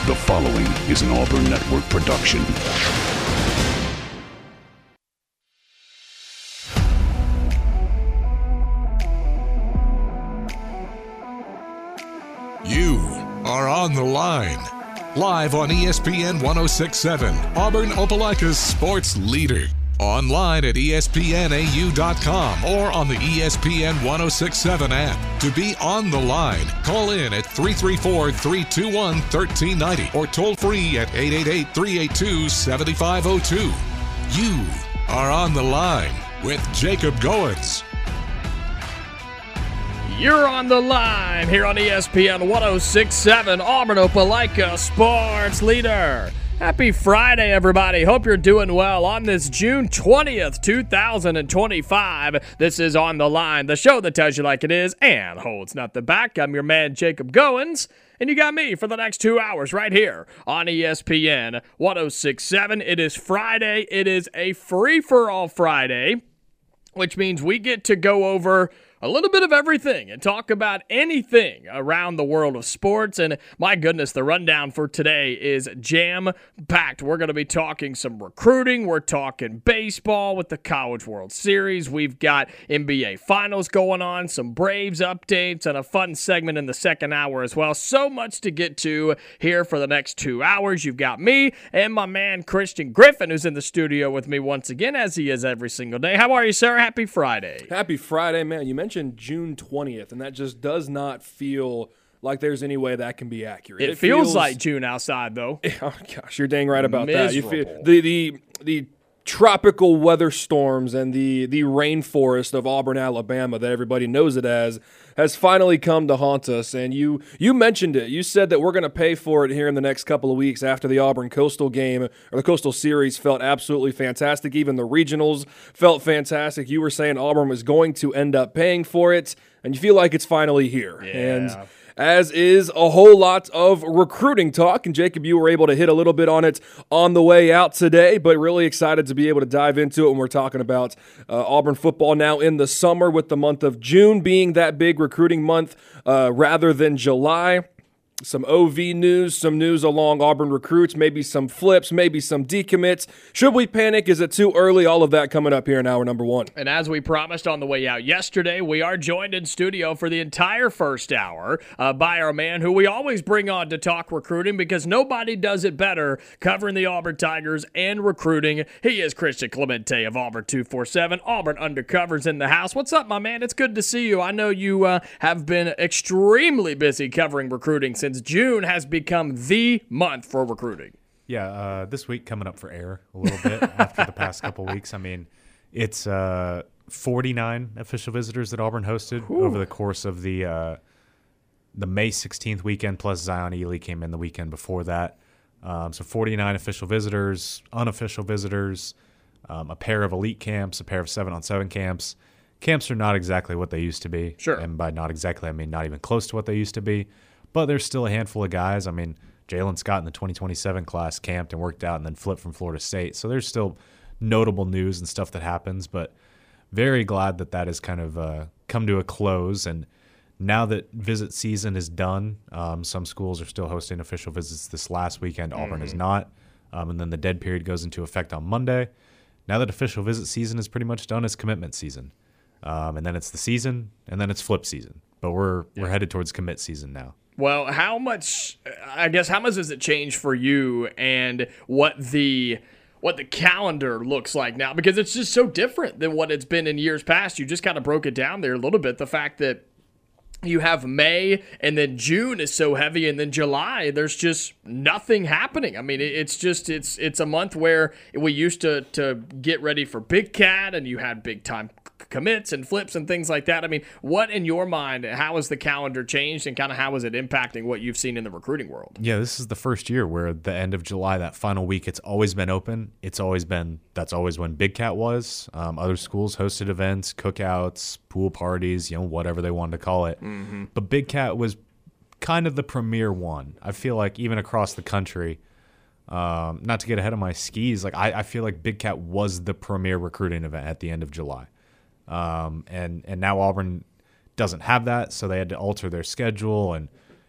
The following is an Auburn Network production. You are on the line. Live on ESPN 1067, Auburn Opelika's sports leader. Online at espnau.com or on the ESPN 1067 app. To be on the line, call in at 334-321-1390 or toll free at 888-382-7502. You are on the line with Jacob Goins. You're on the line here on ESPN 1067, Auburn Opelika sports leader. Happy Friday, everybody. Hope you're doing well on this June 20th, 2025. This is On the Line, the show that tells you like it is and holds nothing back. I'm your man, Jacob Goins, and you got me for the next 2 hours right here on ESPN 1067. It is Friday. It is a free-for-all Friday, which means we get to go over a little bit of everything and talk about anything around the world of sports. And my goodness, the rundown for today is jam-packed. We're going to be talking some recruiting. We're talking baseball with the College World Series. We've got NBA Finals going on, some Braves updates, and a fun segment in the second hour as well. So much to get to here for the next 2 hours. You've got me and my man Christian Griffin, who's in the studio with me once again, as he is every single day. How are you, sir? Happy Friday. Happy Friday, man. You mentioned June 20th, and that just does not feel like there's any way that can be accurate. It feels like June outside, though. Oh, gosh, you're dang right about Miserable. that. You feel the tropical weather storms and the rainforest of Auburn, Alabama, that everybody knows it as, has finally come to haunt us. And you mentioned it. You said that we're going to pay for it here in the next couple of weeks after the Auburn Coastal game, or the Coastal Series felt absolutely fantastic. Even the regionals felt fantastic. You were saying Auburn was going to end up paying for it, and you feel like it's finally here. Yeah. And as is a whole lot of recruiting talk. And Jacob, you were able to hit a little bit on it on the way out today, but really excited to be able to dive into it when we're talking about Auburn football now in the summer, with the month of June being that big recruiting month rather than July. Some OV news, some news along Auburn recruits, maybe some flips, maybe some decommits. Should we panic? Is it too early? All of that coming up here in hour number one. And as we promised on the way out yesterday, we are joined in studio for the entire first hour by our man who we always bring on to talk recruiting, because nobody does it better covering the Auburn Tigers and recruiting. He is Christian Clemente of Auburn 247. Auburn Undercovers in the house. What's up, my man? It's good to see you. I know you have been extremely busy covering recruiting since June has become the month for recruiting. Yeah, this week coming up for air a little bit after the past couple weeks. I mean, it's 49 official visitors that Auburn hosted over the course of the May 16th weekend, plus Zion Ely came in the weekend before that. So 49 official visitors, unofficial visitors, a pair of elite camps, a pair of 7-on-7 camps. Camps are not exactly what they used to be. Sure. And by not exactly, I mean not even close to what they used to be. But there's still a handful of guys. I mean, Jalen Scott in the 2027 class camped and worked out and then flipped from Florida State. So there's still notable news and stuff that happens, but very glad that that has kind of come to a close. And now that visit season is done, some schools are still hosting official visits this last weekend. Auburn is not. And then the dead period goes into effect on Monday. Now that official visit season is pretty much done, it's commitment season. And then it's the season, and then it's flip season. But we're headed towards commit season now. Well, how much does it change for you, and what the calendar looks like now? Because it's just so different than what it's been in years past. You just kind of broke it down there a little bit. The fact that you have May, and then June is so heavy, and then July, there's just nothing happening. I mean, it's a month where we used to get ready for Big Cat, and you had big time commits and flips and things like that. I mean, what in your mind, how has the calendar changed, and kind of how is it impacting what you've seen in the recruiting world? Yeah, this is the first year where the end of July, that final week, it's always been open. That's always when Big Cat was. Other schools hosted events, cookouts, pool parties, whatever they wanted to call it. Mm-hmm. But Big Cat was kind of the premier one. I feel like even across the country, not to get ahead of my skis, I feel like Big Cat was the premier recruiting event at the end of July. And now Auburn doesn't have that, so they had to alter their schedule, and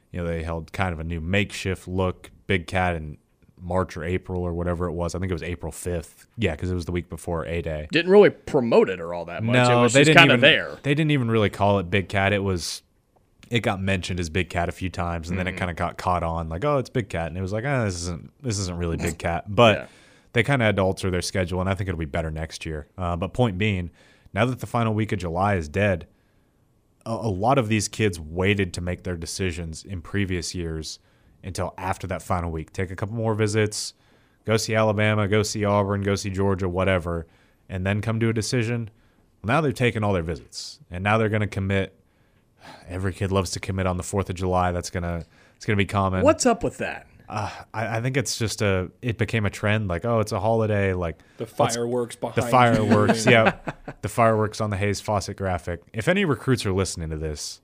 They held kind of a new makeshift look, Big Cat in March or April or whatever it was. I think it was April 5th. Yeah, because it was the week before A-Day. Didn't really promote it or all that much. No, it was they just didn't kind of even, there. They didn't even really call it Big Cat. It got mentioned as Big Cat a few times, and then it kind of got caught on like, oh, it's Big Cat, and it was like, this isn't really Big Cat. But they kind of had to alter their schedule, and I think it'll be better next year. But point being, now that the final week of July is dead, a lot of these kids waited to make their decisions in previous years until after that final week. Take a couple more visits, go see Alabama, go see Auburn, go see Georgia, whatever, and then come to a decision. Well, now they've taken all their visits, and now they're going to commit. Every kid loves to commit on the 4th of July. It's gonna be common. What's up with that? I think it's just it became a trend. Like, oh, it's a holiday. Like The fireworks behind the fireworks. Yeah, the fireworks on the Hayes Fawcett graphic. If any recruits are listening to this,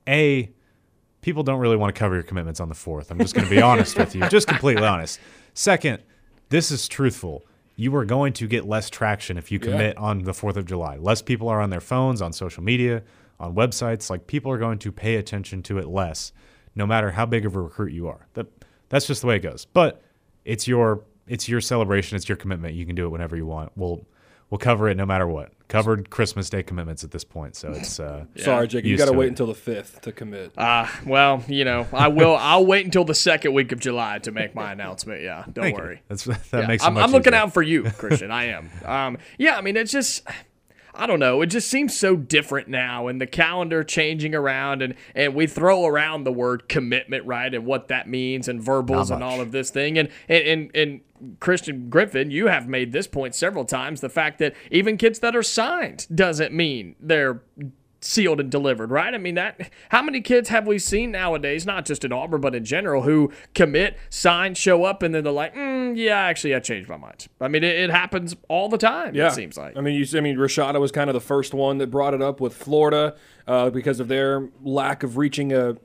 people don't really want to cover your commitments on the 4th. I'm just going to be honest with you, just completely honest. Second, this is truthful. You are going to get less traction if you commit on the 4th of July. Less people are on their phones, on social media, on websites. Like, people are going to pay attention to it less, no matter how big of a recruit you are. That's just the way it goes. But it's your celebration. It's your commitment. You can do it whenever you want. We'll cover it no matter what. Covered Christmas Day commitments at this point. So it's sorry, Jake. You got to wait until the 5th to commit. Well, I will. I'll wait until the second week of July to make my announcement. Yeah, don't worry. That makes it much I'm looking easier. out for you, Christian. I am. I mean, it's just. I don't know. It just seems so different now, and the calendar changing around, and we throw around the word commitment, right, and what that means, and verbals and all of this thing. And Christian Griffin, you have made this point several times, the fact that even kids that are signed doesn't mean they're sealed and delivered, right? I mean, how many kids have we seen nowadays, not just in Auburn, but in general, who commit, sign, show up, and then they're like, actually, I changed my mind. I mean, it happens all the time, it seems like. I mean, Rashada was kind of the first one that brought it up with Florida because of their lack of reaching an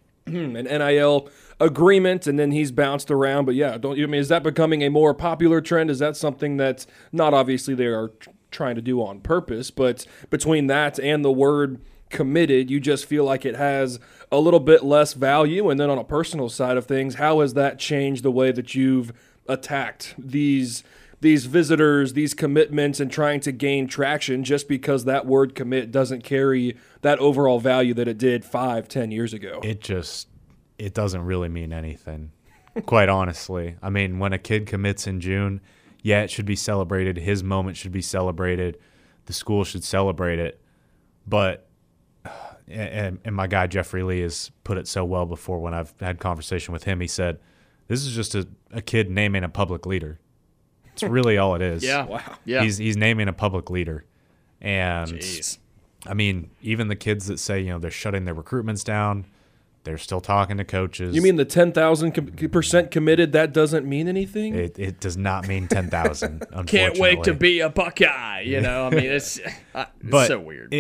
NIL agreement, and then he's bounced around. But is that becoming a more popular trend? Is that something that not obviously they are trying to do on purpose, but between that and the word committed, you just feel like it has a little bit less value? And then on a personal side of things, how has that changed the way that you've attacked these visitors, these commitments, and trying to gain traction just because that word commit doesn't carry that overall value that it did 5-10 years ago? It doesn't really mean anything, quite honestly. I mean, when a kid commits in June, it should be celebrated. His moment should be celebrated. The school should celebrate it. But, and my guy Jeffrey Lee has put it so well before when I've had conversation with him. He said, this is just a kid naming a public leader. It's really all it is. Yeah. Wow. Yeah. He's naming a public leader. And, Jeez. I mean, even the kids that say, they're shutting their recruitments down, they're still talking to coaches. You mean the 10,000% committed, that doesn't mean anything? It does not mean 10,000, unfortunately. Can't wait to be a Buckeye, I mean, it's so weird.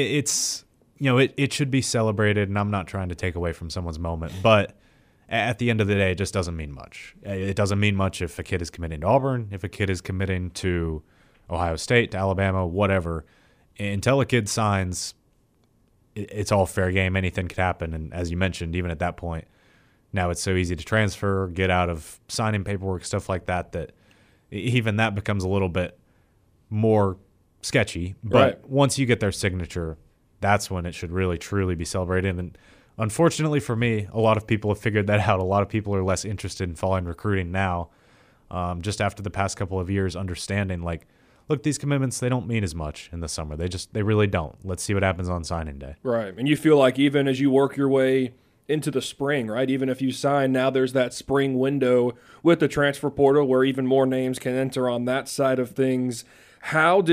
It should be celebrated, and I'm not trying to take away from someone's moment, but at the end of the day, it just doesn't mean much. It doesn't mean much if a kid is committing to Auburn, if a kid is committing to Ohio State, to Alabama, whatever. Until a kid signs, it's all fair game. Anything could happen. And as you mentioned, even at that point, now it's so easy to transfer, get out of signing paperwork, stuff like that, that even that becomes a little bit more sketchy. But once you get their signature, that's when it should really, truly be celebrated. And unfortunately for me, a lot of people have figured that out. A lot of people are less interested in following recruiting now, just after the past couple of years, understanding like, look, these commitments, they don't mean as much in the summer. They really don't. Let's see what happens on signing day. Right. And you feel like even as you work your way into the spring, right, even if you sign, now there's that spring window with the transfer portal where even more names can enter on that side of things. How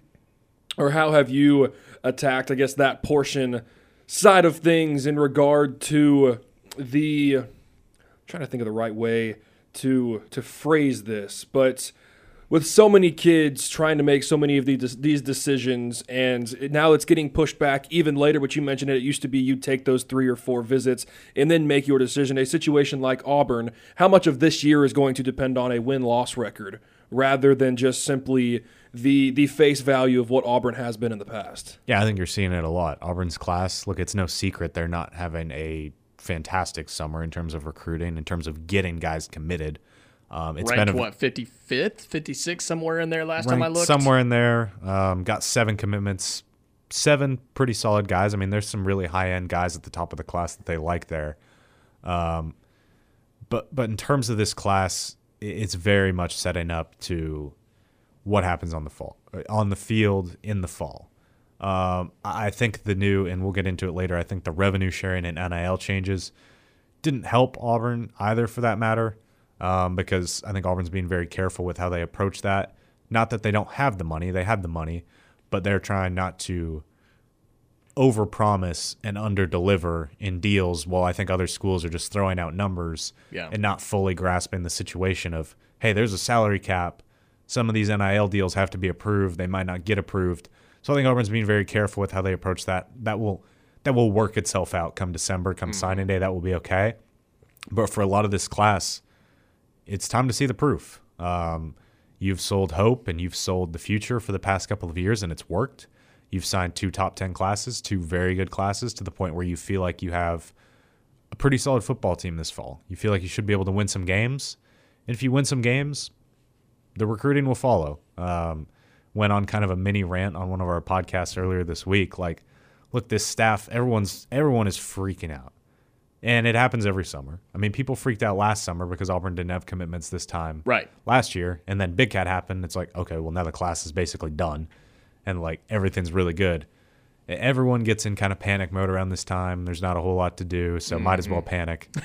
have you attacked, I guess, that portion side of things in regard to I'm trying to think of the right way to phrase this, but with so many kids trying to make so many of these decisions, and now it's getting pushed back even later, which you mentioned it used to be you take those 3 or 4 visits and then make your decision. A situation like Auburn, how much of this year is going to depend on a win-loss record rather than just simply the face value of what Auburn has been in the past? Yeah, I think you're seeing it a lot. Auburn's class, look, it's no secret they're not having a fantastic summer in terms of recruiting, in terms of getting guys committed. It's ranked, been 55th, 56th, somewhere in there last time I looked? Somewhere in there. Got 7 commitments, 7 pretty solid guys. I mean, there's some really high-end guys at the top of the class that they like there. But in terms of this class, it's very much setting up to what happens on the field in the fall. I think the new, and we'll get into it later, I think the revenue sharing and NIL changes didn't help Auburn either, for that matter. Because I think Auburn's being very careful with how they approach that. Not that they don't have the money, they have the money, but they're trying not to overpromise and underdeliver in deals, while I think other schools are just throwing out numbers and not fully grasping the situation of, hey, there's a salary cap. Some of these NIL deals have to be approved. They might not get approved. So I think Auburn's being very careful with how they approach that. That will work itself out come December, come signing day. That will be okay. But for a lot of this class, it's time to see the proof. You've sold hope and you've sold the future for the past couple of years, and it's worked. You've signed 2 top 10 classes, 2 very good classes, to the point where you feel like you have a pretty solid football team this fall. You feel like you should be able to win some games. And if you win some games, the recruiting will follow. Went on kind of a mini rant on one of our podcasts earlier this week. Like, look, this staff, everyone is freaking out. And it happens every summer. I mean, people freaked out last summer because Auburn didn't have commitments this time last year. And then Big Cat happened. It's like, okay, well, now the class is basically done. And, like, everything's really good. Everyone gets in kind of panic mode around this time. There's not a whole lot to do, so might as well panic.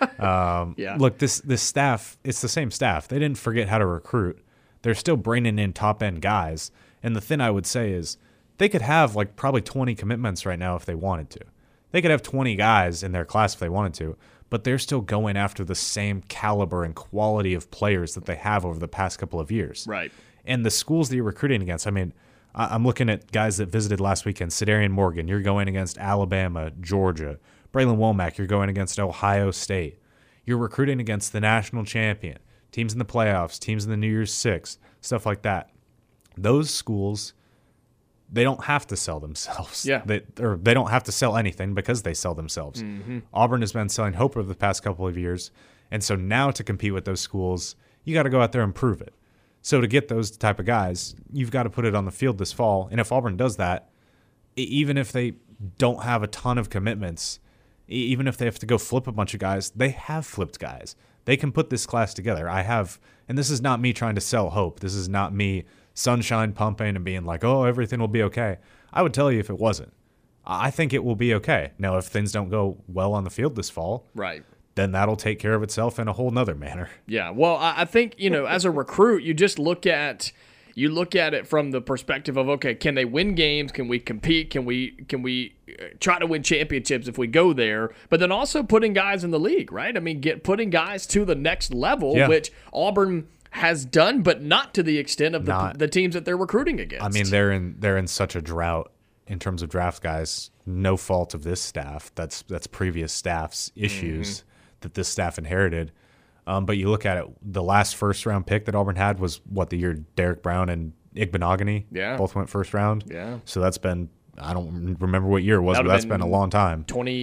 Look, this staff, it's the same staff. They didn't forget how to recruit. They're still bringing in top-end guys. And the thing I would say is they could have, like, probably 20 commitments right now if they wanted to. They could have 20 guys in their class if they wanted to, but they're still going after the same caliber and quality of players that they have over the past couple of years. Right. And the schools that you're recruiting against, I mean, I'm looking at guys that visited last weekend. Sedarian Morgan, you're going against Alabama, Georgia. Braylon Womack, you're going against Ohio State. You're recruiting against the national champion, teams in the playoffs, teams in the New Year's Six, stuff like that. Those schools, they don't have to sell themselves. They don't have to sell anything because they sell themselves. Auburn has been selling hope over the past couple of years, and so now to compete with those schools, you got to go out there and prove it. So to get those type of guys, you've got to put it on the field this fall. And if Auburn does that, even if they don't have a ton of commitments, even if they have to go flip a bunch of guys, they have flipped guys. They can put this class together. And this is not me trying to sell hope. This is not me sunshine pumping and being like, oh, everything will be okay. I would tell you if it wasn't. I think it will be okay. Now, if things don't go well on the field this fall, then that'll take care of itself in a whole nother manner. Yeah, well, I think, as a recruit, you just look at it from the perspective of, okay, can they win games? Can we compete? Can we try to win championships if we go there? But then also putting guys in the league, right? I mean, putting guys to the next level, which Auburn has done, but not to the extent of the teams that they're recruiting against. I mean, they're in such a drought in terms of draft guys. No fault of this staff. That's previous staff's issues that this staff inherited. But you look at it, the last first-round pick that Auburn had was, the year Derek Brown and Igbenogany both went first round? Yeah. So that's been, I don't remember what year it was, but that's been a long time.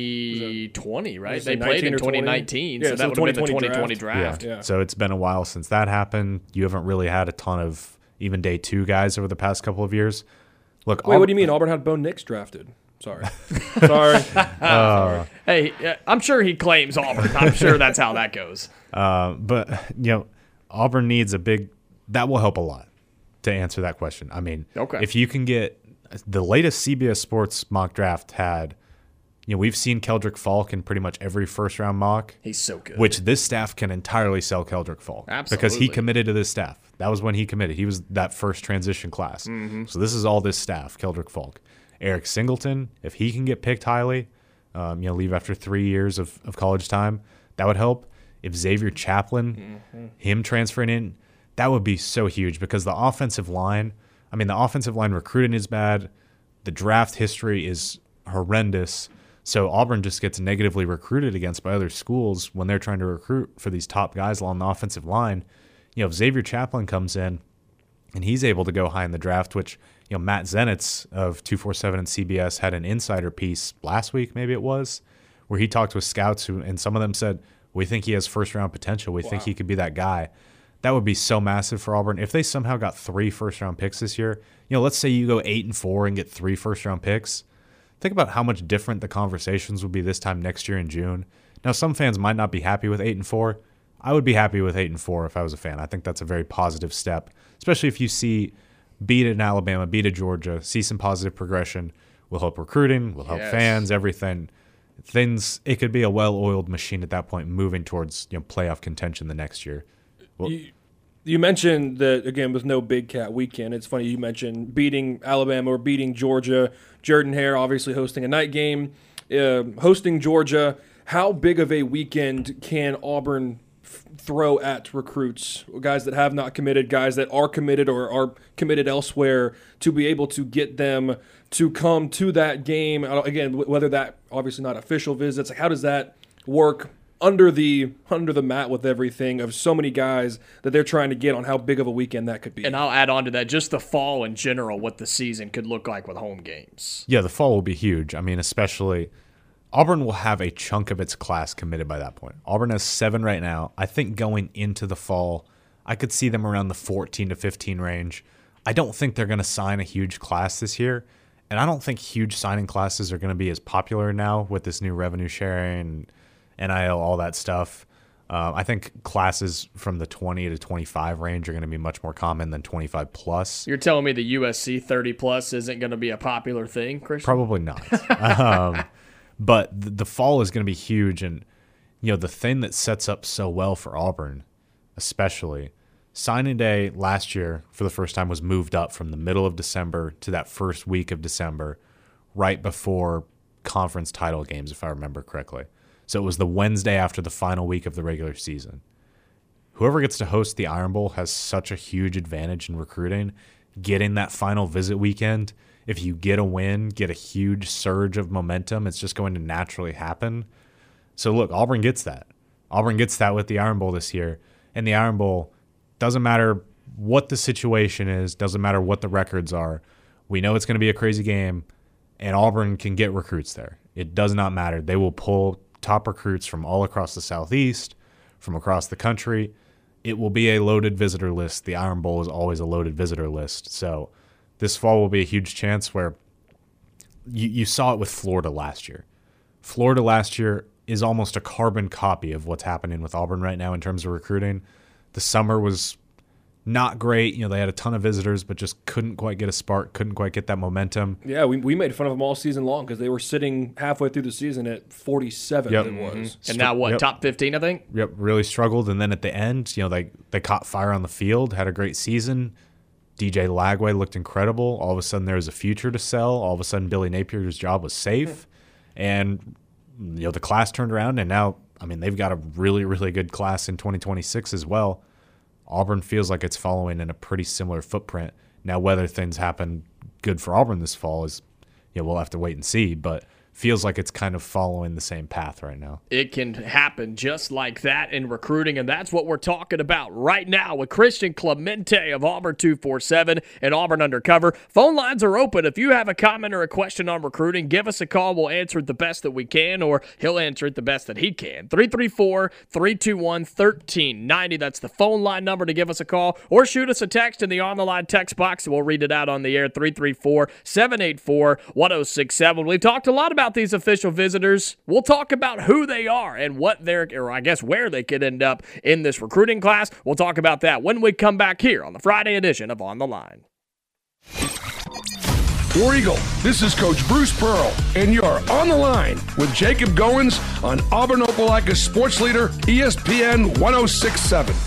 2020, right? They played in 2019, so that would have been the 2020 draft. Yeah. So it's been a while since that happened. You haven't really had a ton of even day 2 guys over the past couple of years. Look, Wait, what do you mean? Auburn had Bo Nix drafted. Sorry. Hey, I'm sure he claims Auburn. I'm sure that's how that goes. But, Auburn needs that will help a lot to answer that question. I mean, if you can get the latest CBS Sports mock draft had, we've seen Keldrick Falk in pretty much every first-round mock. He's so good. Which this staff can entirely sell Keldrick Falk. Absolutely. Because he committed to this staff. That was when he committed. He was that first transition class. So this is all this staff, Keldrick Falk. Eric Singleton, if he can get picked highly, leave after 3 years of college time, that would help. If Xavier Chaplin, him transferring in, that would be so huge because the offensive line recruiting is bad. The draft history is horrendous. So Auburn just gets negatively recruited against by other schools when they're trying to recruit for these top guys along the offensive line. If Xavier Chaplin comes in and he's able to go high in the draft, which Matt Zenitz of 247 and CBS had an insider piece last week, maybe it was, where he talked with scouts and some of them said, we think he has first-round potential. We think he could be that guy. That would be so massive for Auburn. If they somehow got 3 first-round picks this year, let's say you go 8-4 and get 3 first-round picks. Think about how much different the conversations would be this time next year in June. Now, some fans might not be happy with 8-4. I would be happy with 8-4 if I was a fan. I think that's a very positive step, especially if you see beat an Alabama, beat a Georgia, see some positive progression. Will help recruiting, will help fans, everything. It could be a well-oiled machine at that point, moving towards playoff contention the next year. Well, you mentioned that, again, with no Big Cat weekend. It's funny you mentioned beating Alabama or beating Georgia. Jordan-Hare obviously hosting a night game, hosting Georgia. How big of a weekend can Auburn throw at recruits, guys that have not committed, guys that are committed or are committed elsewhere, to be able to get them to come to that game? Again, whether that, obviously not official visits, how does that work under the mat with everything of so many guys that they're trying to get on how big of a weekend that could be? And I'll add on to that, just the fall in general, what the season could look like with home games. Yeah, the fall will be huge. I mean, especially Auburn will have a chunk of its class committed by that point. Auburn has 7 right now. I think going into the fall, I could see them around the 14 to 15 range. I don't think they're going to sign a huge class this year, and I don't think huge signing classes are going to be as popular now with this new revenue sharing, NIL, all that stuff. I think classes from the 20 to 25 range are going to be much more common than 25 plus. You're telling me the USC 30 plus isn't going to be a popular thing, Christian? Probably not. But the fall is going to be huge, and the thing that sets up so well for Auburn, especially, signing day last year for the first time was moved up from the middle of December to that first week of December, right before conference title games, if I remember correctly. So it was the Wednesday after the final week of the regular season. Whoever gets to host the Iron Bowl has such a huge advantage in recruiting, getting that final visit weekend. If you get a win, get a huge surge of momentum, it's just going to naturally happen. So look, Auburn gets that. Auburn gets that with the Iron Bowl this year. And the Iron Bowl, doesn't matter what the situation is, doesn't matter what the records are. We know it's going to be a crazy game, and Auburn can get recruits there. It does not matter. They will pull top recruits from all across the Southeast, from across the country. It will be a loaded visitor list. The Iron Bowl is always a loaded visitor list. So this fall will be a huge chance where you saw it with Florida last year. Florida last year is almost a carbon copy of what's happening with Auburn right now in terms of recruiting. The summer was not great. They had a ton of visitors, but just couldn't quite get a spark, couldn't quite get that momentum. Yeah, we made fun of them all season long because they were sitting halfway through the season at 47. Yep. It was. And now top 15, I think? Yep, really struggled. And then at the end, they caught fire on the field, had a great season. DJ Lagway looked incredible. All of a sudden, there was a future to sell. All of a sudden, Billy Napier's job was safe. And, the class turned around, and now, they've got a really, really good class in 2026 as well. Auburn feels like it's following in a pretty similar footprint. Now, whether things happen good for Auburn this fall is, we'll have to wait and see, but feels like it's kind of following the same path right now. It can happen just like that in recruiting, and that's what we're talking about right now with Christian Clemente of Auburn 247 and Auburn Undercover. Phone lines are open. If you have a comment or a question on recruiting, give us a call. We'll answer it the best that we can, or he'll answer it the best that he can. 334-321-1390. That's the phone line number to give us a call, or shoot us a text in the On the Line text box, and we'll read it out on the air, 334-784-1067. We've talked a lot about these official visitors. We'll talk about who they are and what they're, or I guess where they could end up in this recruiting class. We'll talk about that when we come back here on the Friday edition of On the Line. War Eagle, this is Coach Bruce Pearl, and you're on the line with Jacob Goins on Auburn Opelika Sports Leader, ESPN 1067.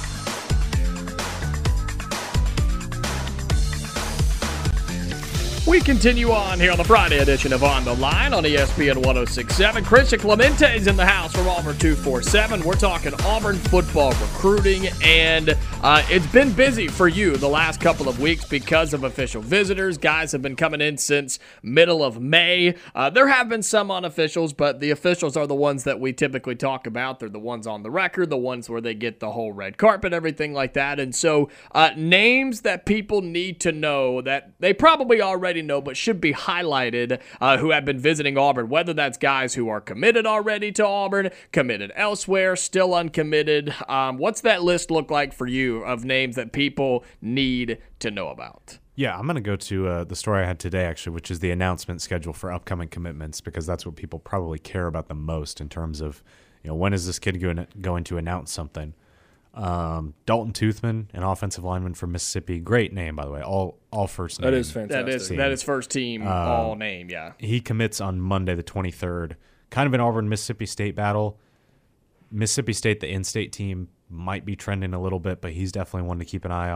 We continue on here on the Friday edition of On the Line on ESPN 1067. Christian Clemente's in the house from Auburn 247. We're talking Auburn football recruiting, and it's been busy for you the last couple of weeks because of official visitors. Guys have been coming in since middle of May. There have been some unofficials, but the officials are the ones that we typically talk about. They're the ones on the record, the ones where they get the whole red carpet, everything like that. And so names that people need to know that they probably already already know, but should be highlighted, who have been visiting Auburn, whether that's guys who are committed already to Auburn, committed elsewhere, still uncommitted. What's that list look like for you of names that people need to know about? Yeah, I'm going to go to the story I had today, actually, which is the announcement schedule for upcoming commitments, because that's what people probably care about the most in terms of, when is this kid going to announce something? Dalton Toothman, an offensive lineman from Mississippi. Great name, by the way. All first name. That is fantastic. That is first team all name, yeah. He commits on Monday the 23rd. Kind of an Auburn-Mississippi State battle. Mississippi State, the in-state team, might be trending a little bit, but he's definitely one to keep an eye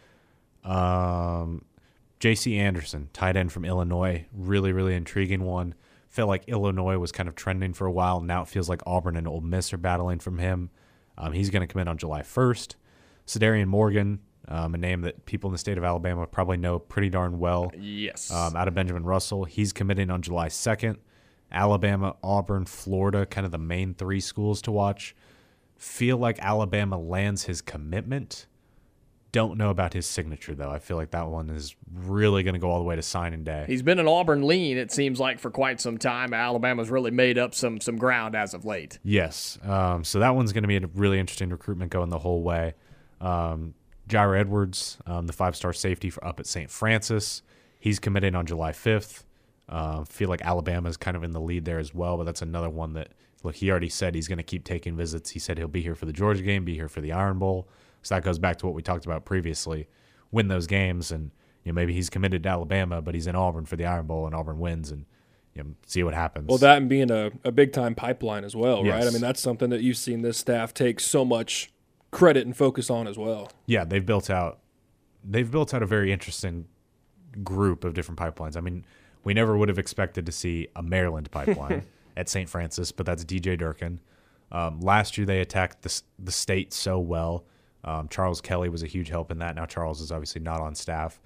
on. J.C. Anderson, tight end from Illinois. Really, really intriguing one. Felt like Illinois was kind of trending for a while. Now it feels like Auburn and Ole Miss are battling from him. He's going to commit on July 1st. Cedarian Morgan, a name that people in the state of Alabama probably know pretty darn well. Yes. Out of Benjamin Russell. He's committing on July 2nd. Alabama, Auburn, Florida, kind of the main three schools to watch. Feel like Alabama lands his commitment. Don't know about his signature, though. I feel like that one is really going to go all the way to signing day. He's been an Auburn lean, it seems like, for quite some time. Alabama's really made up some ground as of late. Yes. So that one's going to be a really interesting recruitment going the whole way. Jair Edwards, the five-star safety up at St. Francis. He's committing on July 5th. Feel like Alabama's kind of in the lead there as well, but that's another one that, look, he already said he's going to keep taking visits. He said he'll be here for the Georgia game, be here for the Iron Bowl. So that goes back to what we talked about previously. Win those games, and maybe he's committed to Alabama, but he's in Auburn for the Iron Bowl, and Auburn wins, and see what happens. Well, that and being a big-time pipeline as well, Yes. right? I mean, that's something that you've seen this staff take so much credit and focus on as well. Yeah, they've built out a very interesting group of different pipelines. I mean, we never would have expected to see a Maryland pipeline at St. Francis, but that's DJ Durkin. Last year they attacked the state so well. Charles Kelly was a huge help in that. Now Charles is obviously not on staff.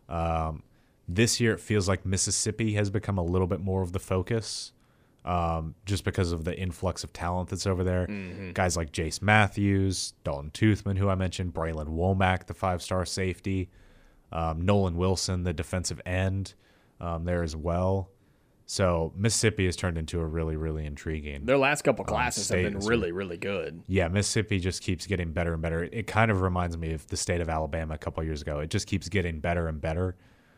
This year it feels like Mississippi has become a little bit more of the focus, just because of the influx of talent that's over there. Mm-hmm. Guys like Jace Matthews, Dalton Toothman, who I mentioned, Braylon Womack, the five-star safety, Nolan Wilson, the defensive end, there as well. So Mississippi has turned into a really, really intriguing. Their last couple classes have been really, really good. Yeah, Mississippi just keeps getting better and better. It kind of reminds me of the state of Alabama a couple of years ago. It just keeps getting better and better.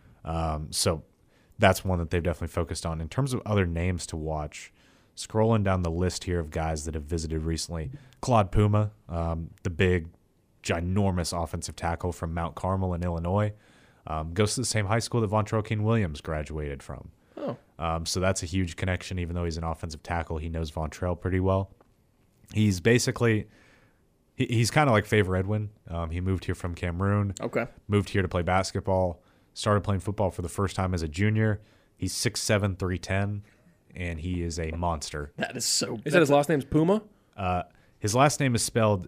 So that's one that they've definitely focused on. In terms of other names to watch, scrolling down the list here of guys that have visited recently, Claude Puma, the big, ginormous offensive tackle from Mount Carmel in Illinois, goes to the same high school that Vontrell King Williams graduated from. So that's a huge connection. Even though he's an offensive tackle, he knows Vontrell pretty well. He's basically he's kind of like Favor Edwin. He moved here from Cameroon. Okay. Moved here to play basketball. Started playing football for the first time as a junior. He's 6'7", 310, and he is a monster. That is so. Is that his last name's Puma? His last name is spelled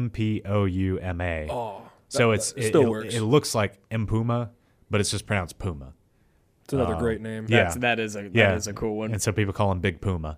Mpouma. Oh, so it still works. It looks like Mpuma, but it's just pronounced Puma. It's another great name. That is a cool one. And so people call him Big Puma.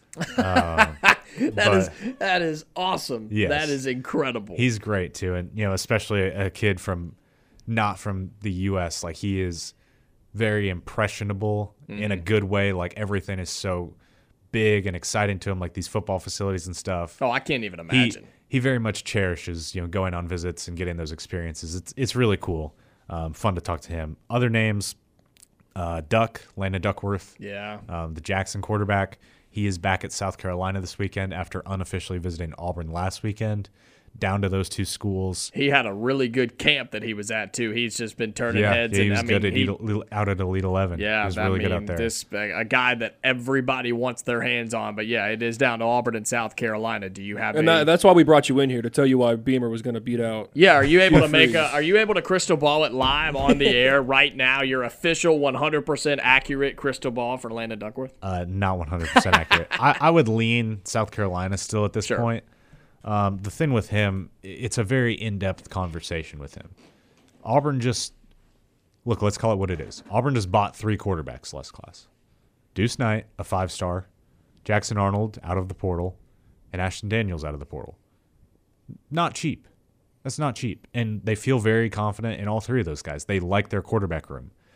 That is awesome. Yes. That is incredible. He's great too, and especially a kid not from the U.S. Like, he is very impressionable in a good way. Like, everything is so big and exciting to him, like these football facilities and stuff. Oh, I can't even imagine. He very much cherishes going on visits and getting those experiences. It's really cool. Fun to talk to him. Other names. Landon Duckworth, the Jackson quarterback. He is back at South Carolina this weekend after unofficially visiting Auburn last weekend. Down to those two schools. He had a really good camp that he was at too. He's just been turning heads. Yeah, he was good out at Elite 11. Yeah, he was really good out there. A guy that everybody wants their hands on. But yeah, it is down to Auburn and South Carolina. Do you have? That's why we brought you in here, to tell you why Beamer was going to beat out. Yeah, are you able to Are you able to crystal ball it live on the air right now? Your official 100% accurate crystal ball for Landon Duckworth? Not 100% accurate. I would lean South Carolina still at this point. The thing with him, it's a very in-depth conversation with him. Auburn just – look, let's call it what it is. Auburn just bought 3 quarterbacks last class. Deuce Knight, a 5-star, Jackson Arnold out of the portal, and Ashton Daniels out of the portal. Not cheap. That's not cheap. And they feel very confident in all 3 of those guys. They like their quarterback room.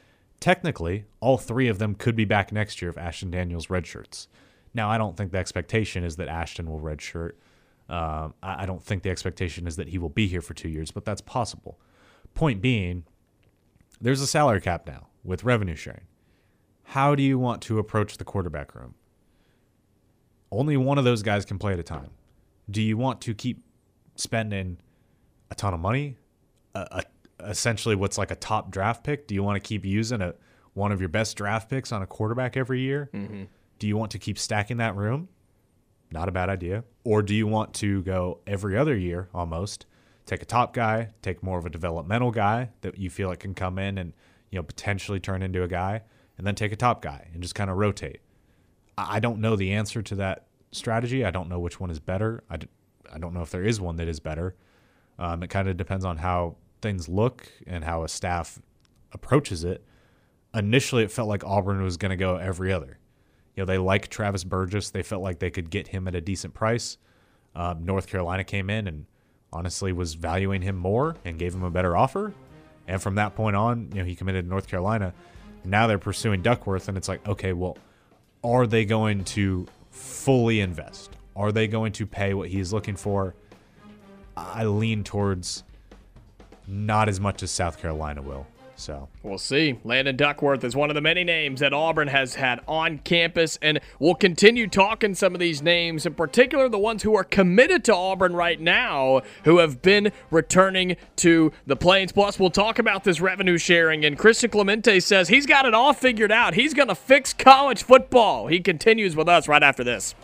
technically, all 3 of them could be back next year if Ashton Daniels redshirts. Now, I don't think the expectation is that Ashton will redshirt. I don't think the expectation is that he will be here for 2 years, but that's possible. Point being, there's a salary cap now with revenue sharing. How do you want to approach the quarterback room? Only one of those guys can play at a time. Do you want to keep spending a ton of money, essentially what's like a top draft pick? Do you want to keep using one of your best draft picks on a quarterback every year? Mm-hmm. Do you want to keep stacking that room? Not a bad idea. Or do you want to go every other year almost, take a top guy, take more of a developmental guy that you feel like can come in and potentially turn into a guy, and then take a top guy and just kind of rotate? I don't know the answer to that strategy. I don't know which one is better. I don't know if there is one that is better. It kind of depends on how things look and how a staff approaches it. Initially, it felt like Auburn was going to go every other. They like Travis Burgess. They felt like they could get him at a decent price. North Carolina came in and honestly was valuing him more and gave him a better offer. And from that point on, he committed to North Carolina. Now they're pursuing Duckworth, and it's like, okay, well, are they going to fully invest? Are they going to pay what he's looking for? I lean towards not as much as South Carolina will. So we'll see. Landon Duckworth is one of the many names that Auburn has had on campus, and we'll continue talking some of these names, in particular the ones who are committed to Auburn right now, who have been returning to the Plains. Plus, we'll talk about this revenue sharing, and Christian Clemente says he's got it all figured out. He's going to fix college football. He continues with us right after this.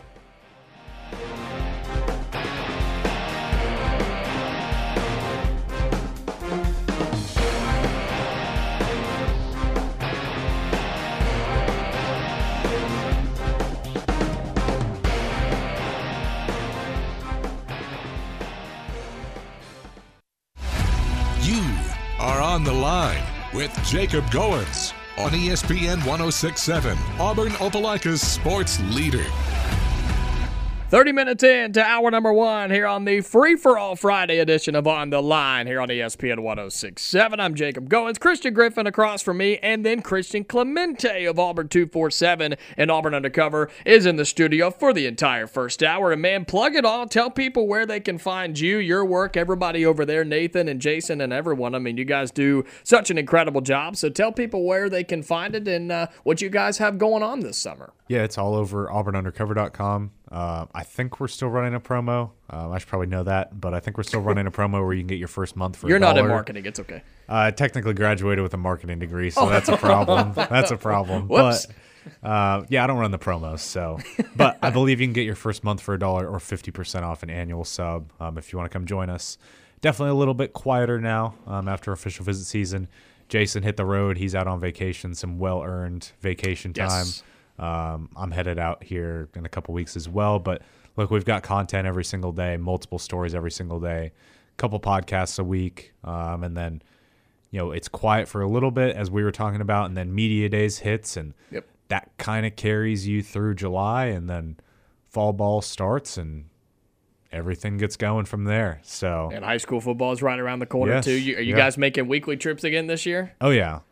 On the Line with Jacob Goins on ESPN 106.7, Auburn Opelika's sports leader. 30 minutes into hour number 1 here on the free-for-all Friday edition of On the Line here on ESPN 106.7. I'm Jacob Goins, Christian Griffin across from me, and then Christian Clemente of Auburn 247 and Auburn Undercover is in the studio for the entire first hour. And man, plug it all. Tell people where they can find you, your work, everybody over there, Nathan and Jason and everyone. I mean, you guys do such an incredible job. So tell people where they can find it and what you guys have going on this summer. Yeah, it's all over auburnundercover.com. I think we're still running a promo. I should probably know that, but I think we're still running a promo where you can get your first month for $1. You're not in marketing. It's okay. I technically graduated with a marketing degree, so that's a problem. That's a problem. Whoops. But yeah, I don't run the promos, so. But I believe you can get your first month for $1 or 50% off an annual sub if you want to come join us. Definitely a little bit quieter now after official visit season. Jason hit the road. He's out on vacation, some well-earned vacation time. Yes. I'm headed out here in a couple weeks as well. But look, we've got content every single day, multiple stories every single day, a couple podcasts a week. And then, it's quiet for a little bit, as we were talking about, and then media days hits, and that kind of carries you through July, and then fall ball starts, and everything gets going from there. So, and high school football is right around the corner too. Are you guys making weekly trips again this year? Oh yeah.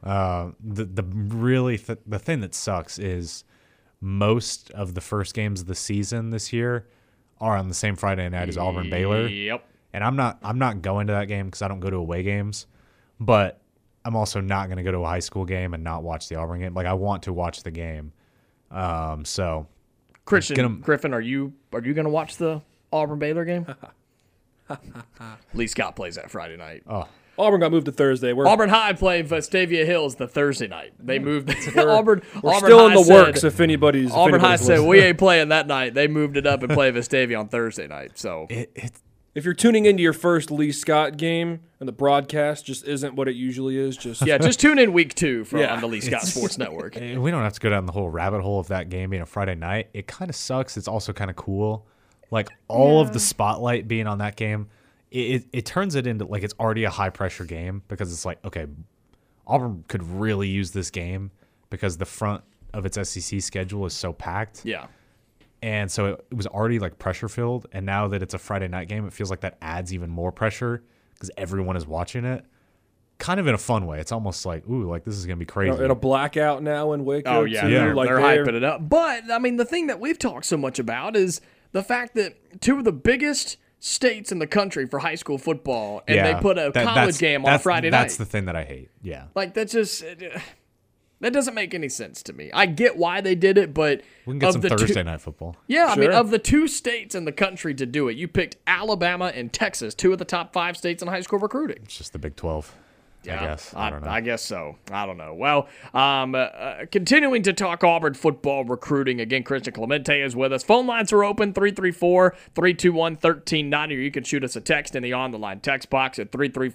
The thing that sucks is most of the first games of the season this year are on the same Friday night as Auburn Baylor. Yep. And I'm not going to that game because I don't go to away games, but I'm also not going to go to a high school game and not watch the Auburn game. Like, I want to watch the game. So Christian Griffin, are you going to watch the Auburn Baylor game? Lee Scott plays that Friday night. Oh. Auburn got moved to Thursday. Auburn High played Vestavia Hills the Thursday night. They moved Auburn still High in the works. If anybody's Auburn High listening. said we ain't playing that night. They moved it up and played Vestavia on Thursday night. So if you're tuning into your first Lee Scott game and the broadcast just isn't what it usually is, just tune in week 2 on the Lee Scott Sports Network. We don't have to go down the whole rabbit hole of that game being a Friday night. It kind of sucks. It's also kind of cool. Like, all of the spotlight being on that game, it turns it into, like, it's already a high-pressure game, because it's like, okay, Auburn could really use this game because the front of its SEC schedule is so packed. Yeah. And so it was already, like, pressure-filled, and now that it's a Friday night game, it feels like that adds even more pressure because everyone is watching it. kind of in a fun way. It's almost like, ooh, like this is going to be crazy. In a blackout now in Waco. Oh, yeah. too. They're Like hyping it up. But, I mean, the thing that we've talked so much about is the fact that two of the biggest states in the country for high school football, and they put a college game on a Friday night. That's the thing that I hate. Yeah. Like, that's just... That doesn't make any sense to me. I get why they did it, but... We can get some Thursday night football. Yeah, Sure. I mean, of the two states in the country to do it, you picked Alabama and Texas, two of the top 5 states in high school recruiting. It's just the Big 12. I guess. I don't know. I guess so. I don't know. Well, continuing to talk Auburn football recruiting. Again, Christian Clemente is with us. Phone lines are open, 334-321-1390, or you can shoot us a text in the on-the-line text box at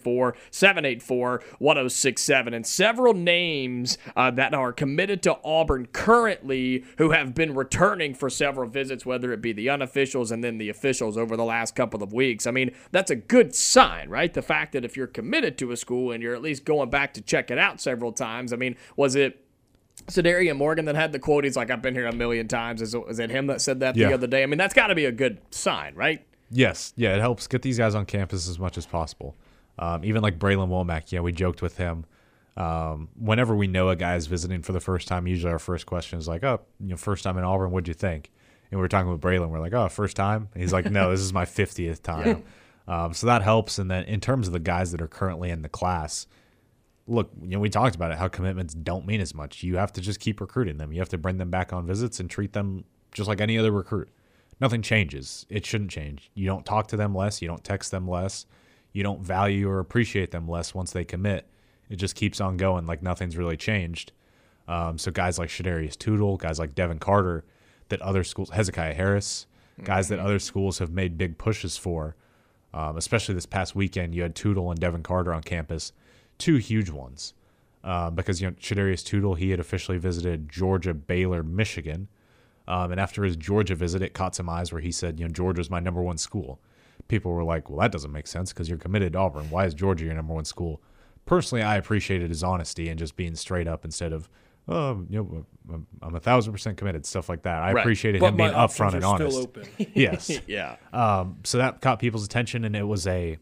334-784-1067. And several names that are committed to Auburn currently who have been returning for several visits, whether it be the unofficials and then the officials over the last couple of weeks. I mean, that's a good sign, right? The fact that if you're committed to a school and you're at least going back to check it out several times. I mean, was it Cedarian Morgan that had the quote? He's like, I've been here a million times. Is it him that said that the other day? I mean, that's got to be a good sign, right? Yes. Yeah, it helps get these guys on campus as much as possible. Even like Braylon Womack, we joked with him. Whenever we know a guy is visiting for the first time, usually our first question is like, first time in Auburn, what'd you think? And we were talking with Braylon. We're like, first time? And he's like, no, this is my 50th time. So that helps. And then in terms of the guys that are currently in the class, look, we talked about it, how commitments don't mean as much. You have to just keep recruiting them. You have to bring them back on visits and treat them just like any other recruit. Nothing changes. It shouldn't change. You don't talk to them less. You don't text them less. You don't value or appreciate them less once they commit. It just keeps on going like nothing's really changed. So guys like Shadarius Tootle, guys like Devin Carter, that other schools, Hezekiah Harris, guys that other schools have made big pushes for, especially this past weekend, you had Tootle and Devin Carter on campus, two huge ones. Because, Shadarius Tootle, he had officially visited Georgia, Baylor, Michigan. And after his Georgia visit, it caught some eyes where he said, Georgia's my number one school. People were like, well, that doesn't make sense because you're committed to Auburn. Why is Georgia your number one school? Personally, I appreciated his honesty and just being straight up instead of, I'm 1,000% committed, stuff like that. I appreciated him being upfront and honest. Still open. Yes. Yeah. So that caught people's attention, and it was a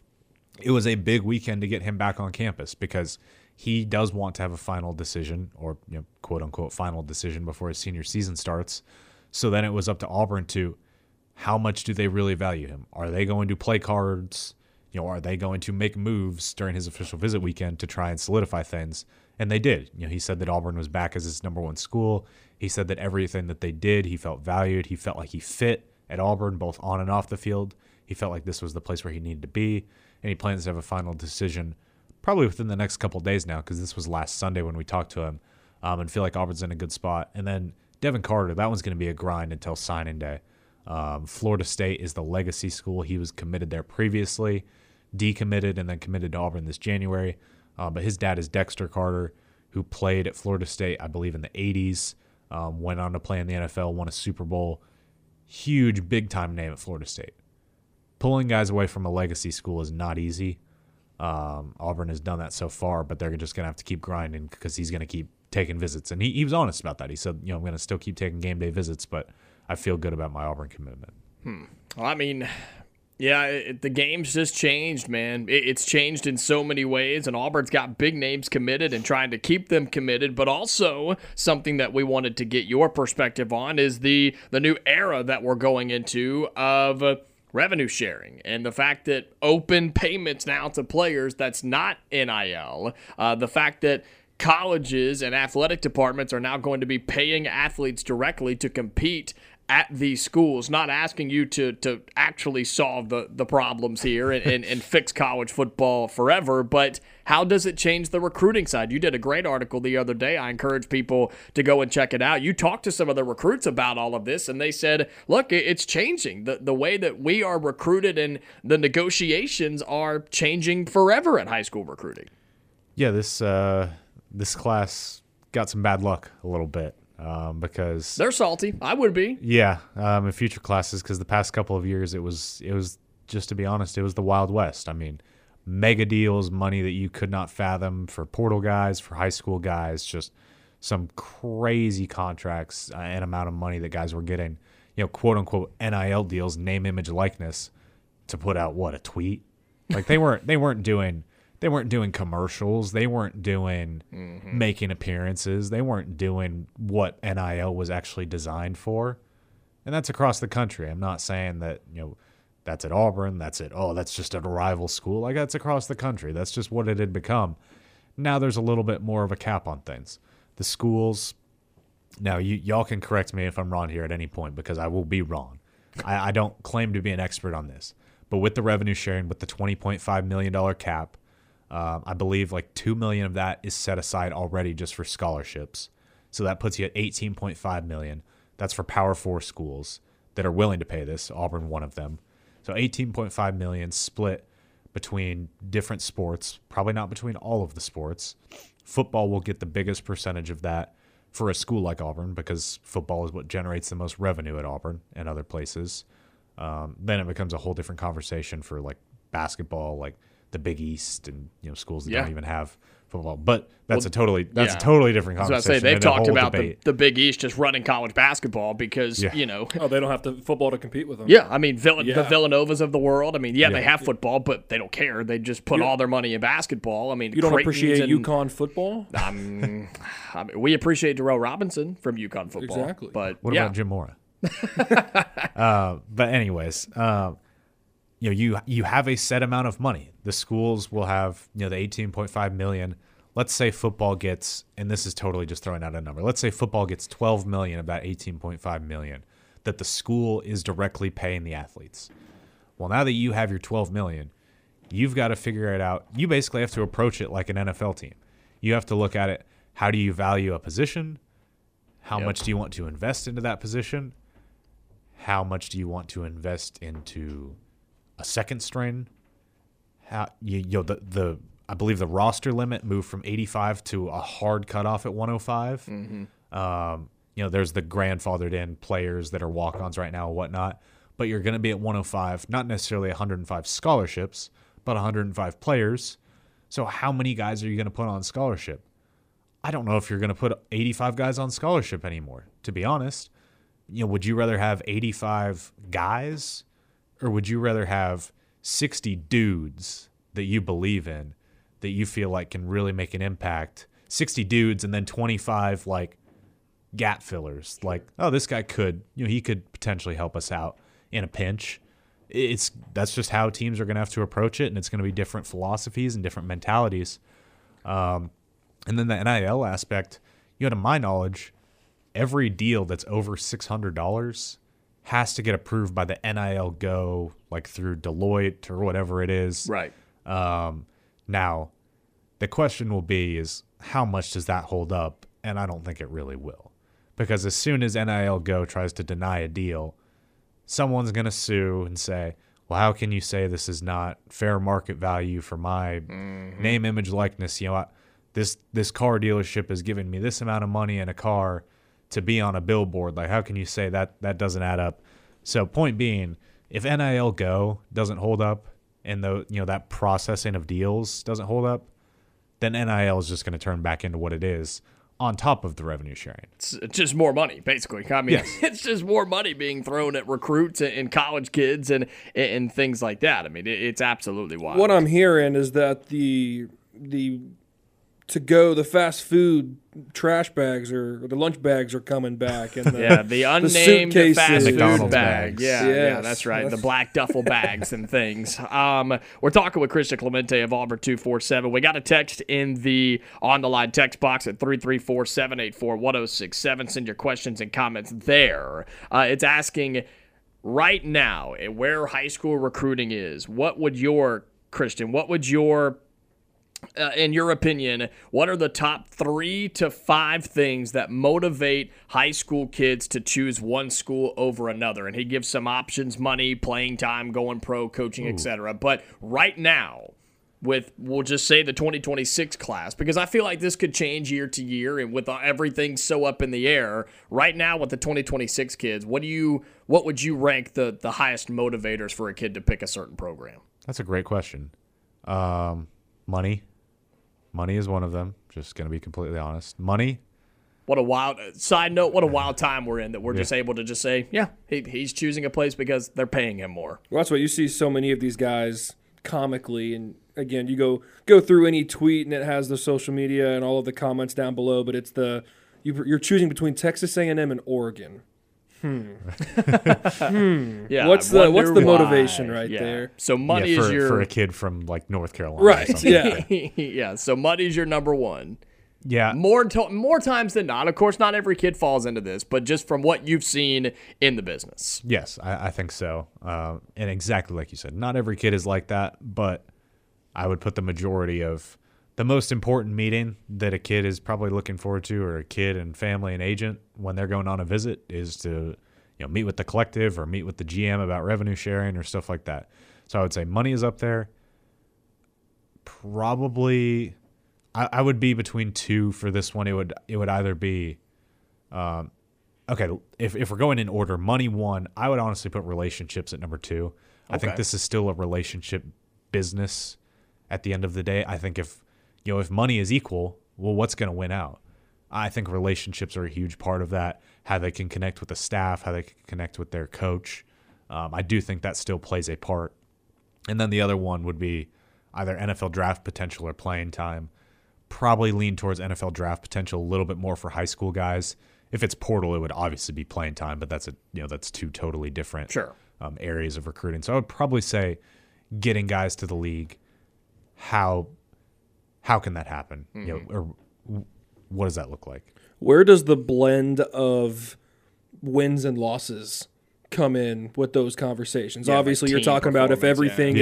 big weekend to get him back on campus because he does want to have a final decision, or quote unquote final decision, before his senior season starts. So then it was up to Auburn to how much do they really value him? Are they going to play cards? Are they going to make moves during his official visit weekend to try and solidify things? And they did. He said that Auburn was back as his number one school. He said that everything that they did, he felt valued. He felt like he fit at Auburn, both on and off the field. He felt like this was the place where he needed to be. And he plans to have a final decision probably within the next couple of days now, because this was last Sunday when we talked to him, and feel like Auburn's in a good spot. And then Devin Carter, that one's going to be a grind until signing day. Florida State is the legacy school. He was committed there previously, decommitted, and then committed to Auburn this January. But his dad is Dexter Carter, who played at Florida State, I believe, in the 80s, went on to play in the NFL, won a Super Bowl. Huge, big-time name at Florida State. Pulling guys away from a legacy school is not easy. Auburn has done that so far, but they're just going to have to keep grinding because he's going to keep taking visits. And he was honest about that. He said, I'm going to still keep taking game day visits, but I feel good about my Auburn commitment. Well, I mean, yeah, the game's just changed, man. It's changed in so many ways, and Auburn's got big names committed and trying to keep them committed, but also something that we wanted to get your perspective on is the new era that we're going into of revenue sharing and the fact that open payments now to players, that's not NIL. The fact that colleges and athletic departments are now going to be paying athletes directly to compete at these schools, not asking you to actually solve the problems here and fix college football forever, but how does it change the recruiting side? You did a great article the other day. I encourage people to go and check it out. You talked to some of the recruits about all of this, and they said, look, it's changing. The way that we are recruited and the negotiations are changing forever at high school recruiting. Yeah, this class got some bad luck a little bit. Because they're salty. I would be. Yeah, in future classes, because the past couple of years it was just, to be honest, it was the Wild West. I mean, mega deals, money that you could not fathom for portal guys, for high school guys, just some crazy contracts and amount of money that guys were getting, quote unquote NIL deals, name, image, likeness, to put out a tweet. Like they weren't doing They weren't doing commercials. They weren't doing making appearances. They weren't doing what NIL was actually designed for. And that's across the country. I'm not saying that, that's at Auburn. That's just a rival school. Like, that's across the country. That's just what it had become. Now there's a little bit more of a cap on things. The schools, now y'all can correct me if I'm wrong here at any point, because I will be wrong. I don't claim to be an expert on this. But with the revenue sharing, with the $20.5 million cap, I believe like $2 million of that is set aside already just for scholarships. So that puts you at $18.5 million. That's for Power 4 schools that are willing to pay this. Auburn, one of them. So $18.5 million split between different sports, probably not between all of the sports. Football will get the biggest percentage of that for a school like Auburn, because football is what generates the most revenue at Auburn and other places. Then it becomes a whole different conversation for like basketball, like the Big East, and schools that don't even have football. But that's a totally different conversation. I was about to say, they've talked about the Big East just running college basketball because they don't have football to compete with them. Yeah, I mean the Villanovas of the world. I mean, they have football, but they don't care. They just put all their money in basketball. I mean, you don't appreciate UConn football? I mean, we appreciate Darrell Robinson from UConn football. Exactly. But what about Jim Mora? But anyways, you have a set amount of money. The schools will have the $18.5 million. Let's say football gets, and this is totally just throwing out a number, let's say football gets $12 million of that $18.5 million that the school is directly paying the athletes. Well, now that you have your $12 million, you've got to figure it out. You basically have to approach it like an NFL team. You have to look at it, how do you value a position? How much do you want to invest into that position? How much do you want to invest into a second string? I believe the roster limit moved from 85 to a hard cutoff at 105. There's the grandfathered in players that are walk-ons right now and whatnot, but you're going to be at 105, not necessarily 105 scholarships, but 105 players. So how many guys are you going to put on scholarship? I don't know if you're going to put 85 guys on scholarship anymore, to be honest. Would you rather have 85 guys, or would you rather have 60 dudes that you believe in, that you feel like can really make an impact? 60 dudes and then 25 like gap fillers. Like, oh, this guy could, he could potentially help us out in a pinch. That's just how teams are going to have to approach it, and it's going to be different philosophies and different mentalities. And then the NIL aspect, to my knowledge, every deal that's over $600 has to get approved by the NIL Go, like through Deloitte or whatever it is. Right. Now, the question will be is how much does that hold up? And I don't think it really will. Because as soon as NIL Go tries to deny a deal, someone's going to sue and say, well, how can you say this is not fair market value for my name, image, likeness? This car dealership is giving me this amount of money in a car to be on a billboard. Like, how can you say that doesn't add up? So point being, if NIL Go doesn't hold up and that processing of deals doesn't hold up, then NIL is just going to turn back into what it is on top of the revenue sharing. It's just more money, basically. I mean, It's just more money being thrown at recruits and college kids and things like that. I mean, it's absolutely wild. What I'm hearing is that the fast food trash bags or the lunch bags are coming back, and the unnamed fast food bags. Yeah, that's right. The black duffel bags and things. We're talking with Christian Clemente of Auburn 247. We got a text in the on the line text box at 334-784-1067. Send your questions and comments there. It's asking right now where high school recruiting is. In your opinion, what are the top 3 to 5 things that motivate high school kids to choose one school over another? And he gives some options: money, playing time, going pro, coaching, etc. But right now, we'll just say the 2026 class, because I feel like this could change year to year, and with everything so up in the air right now with the 2026 kids, what would you rank the highest motivators for a kid to pick a certain program? That's a great question. Money. Money is one of them. Just going to be completely honest. Money. What a wild side note. What a wild time we're in that we're just able to just say, he's choosing a place because they're paying him more. Well, that's what you see. So many of these guys comically. And again, you go through any tweet and it has the social media and all of the comments down below, but it's you're choosing between Texas A&M and Oregon. Yeah, What's the motivation right Yeah. there? So money is for a kid from like North Carolina, Right, or something. yeah. yeah. So money's your number one. Yeah. More times than not. Of course, not every kid falls into this, but just from what you've seen in the business. Yes, I think so. And exactly like you said, not every kid is like that, but I would put the majority of the most important meeting that a kid is probably looking forward to, or a kid and family and agent when they're going on a visit, is to meet with the collective or meet with the GM about revenue sharing or stuff like that. So I would say money is up there. Probably, I would be between two for this one. It would either be, okay, if we're going in order, money one. I would honestly put relationships at number two. I think this is still a relationship business at the end of the day. I think if money is equal, well, what's going to win out? I think relationships are a huge part of that. How they can connect with the staff, how they can connect with their coach. I do think that still plays a part. And then the other one would be either NFL draft potential or playing time. Probably lean towards NFL draft potential a little bit more for high school guys. If it's portal, it would obviously be playing time, but that's two totally different areas of recruiting. So I would probably say getting guys to the league. How can that happen? Or what does that look like? Where does the blend of wins and losses come in with those conversations? Yeah, obviously, like you're talking about if everything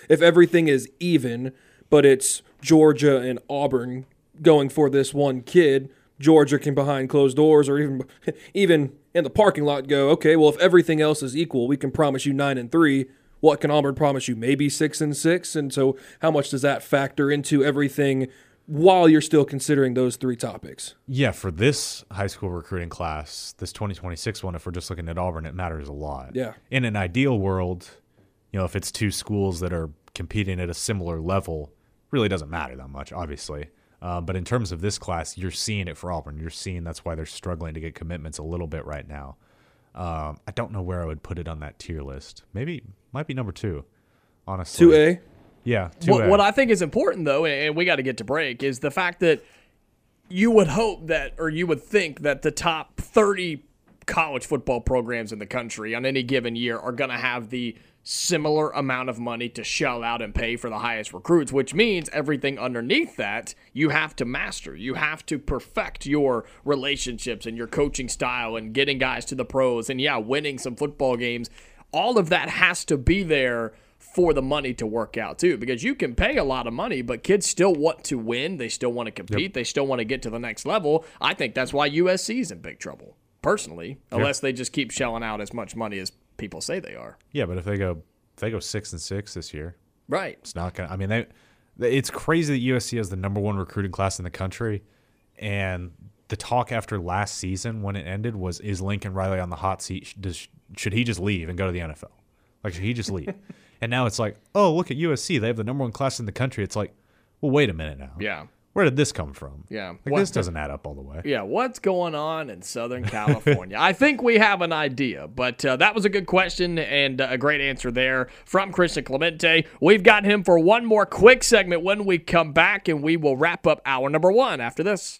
is even, but it's Georgia and Auburn going for this one kid. Georgia can, behind closed doors or even in the parking lot, go, okay, well, if everything else is equal, we can promise you 9-3. What can Auburn promise you? Maybe 6-6. And so how much does that factor into everything while you're still considering those three topics? Yeah, for this high school recruiting class, this 2026 one, if we're just looking at Auburn, it matters a lot. Yeah. In an ideal world, if it's two schools that are competing at a similar level, really doesn't matter that much, obviously. But in terms of this class, you're seeing it for Auburn. You're seeing that's why they're struggling to get commitments a little bit right now. I don't know where I would put it on that tier list. Maybe might be number 2, honestly. 2A? Yeah, 2A. What I think is important, though, and we got to get to break, is the fact that you would hope that, or you would think that the top 30 college football programs in the country on any given year are going to have the similar amount of money to shell out and pay for the highest recruits, which means everything underneath that you have to master. You have to perfect your relationships and your coaching style and getting guys to the pros and, winning some football games. All of that has to be there for the money to work out, too, because you can pay a lot of money, but kids still want to win. They still want to compete. Yep. They still want to get to the next level. I think that's why USC is in big trouble, personally, unless they just keep shelling out as much money as people say they are. Yeah, but if they go 6-6 this year, right? It's not gonna. I mean, it's crazy that USC has the number 1 recruiting class in the country, and the talk after last season when it ended was, is Lincoln Riley on the hot seat? Should he just leave and go to the NFL? Like, should he just leave? And now it's like, oh, look at USC. They have the number 1 class in the country. It's like, well, wait a minute now. Yeah. Where did this come from? Yeah. This doesn't add up all the way. Yeah, what's going on in Southern California? I think we have an idea, but that was a good question and a great answer there from Christian Clemente. We've got him for one more quick segment when we come back, and we will wrap up hour number 1 after this.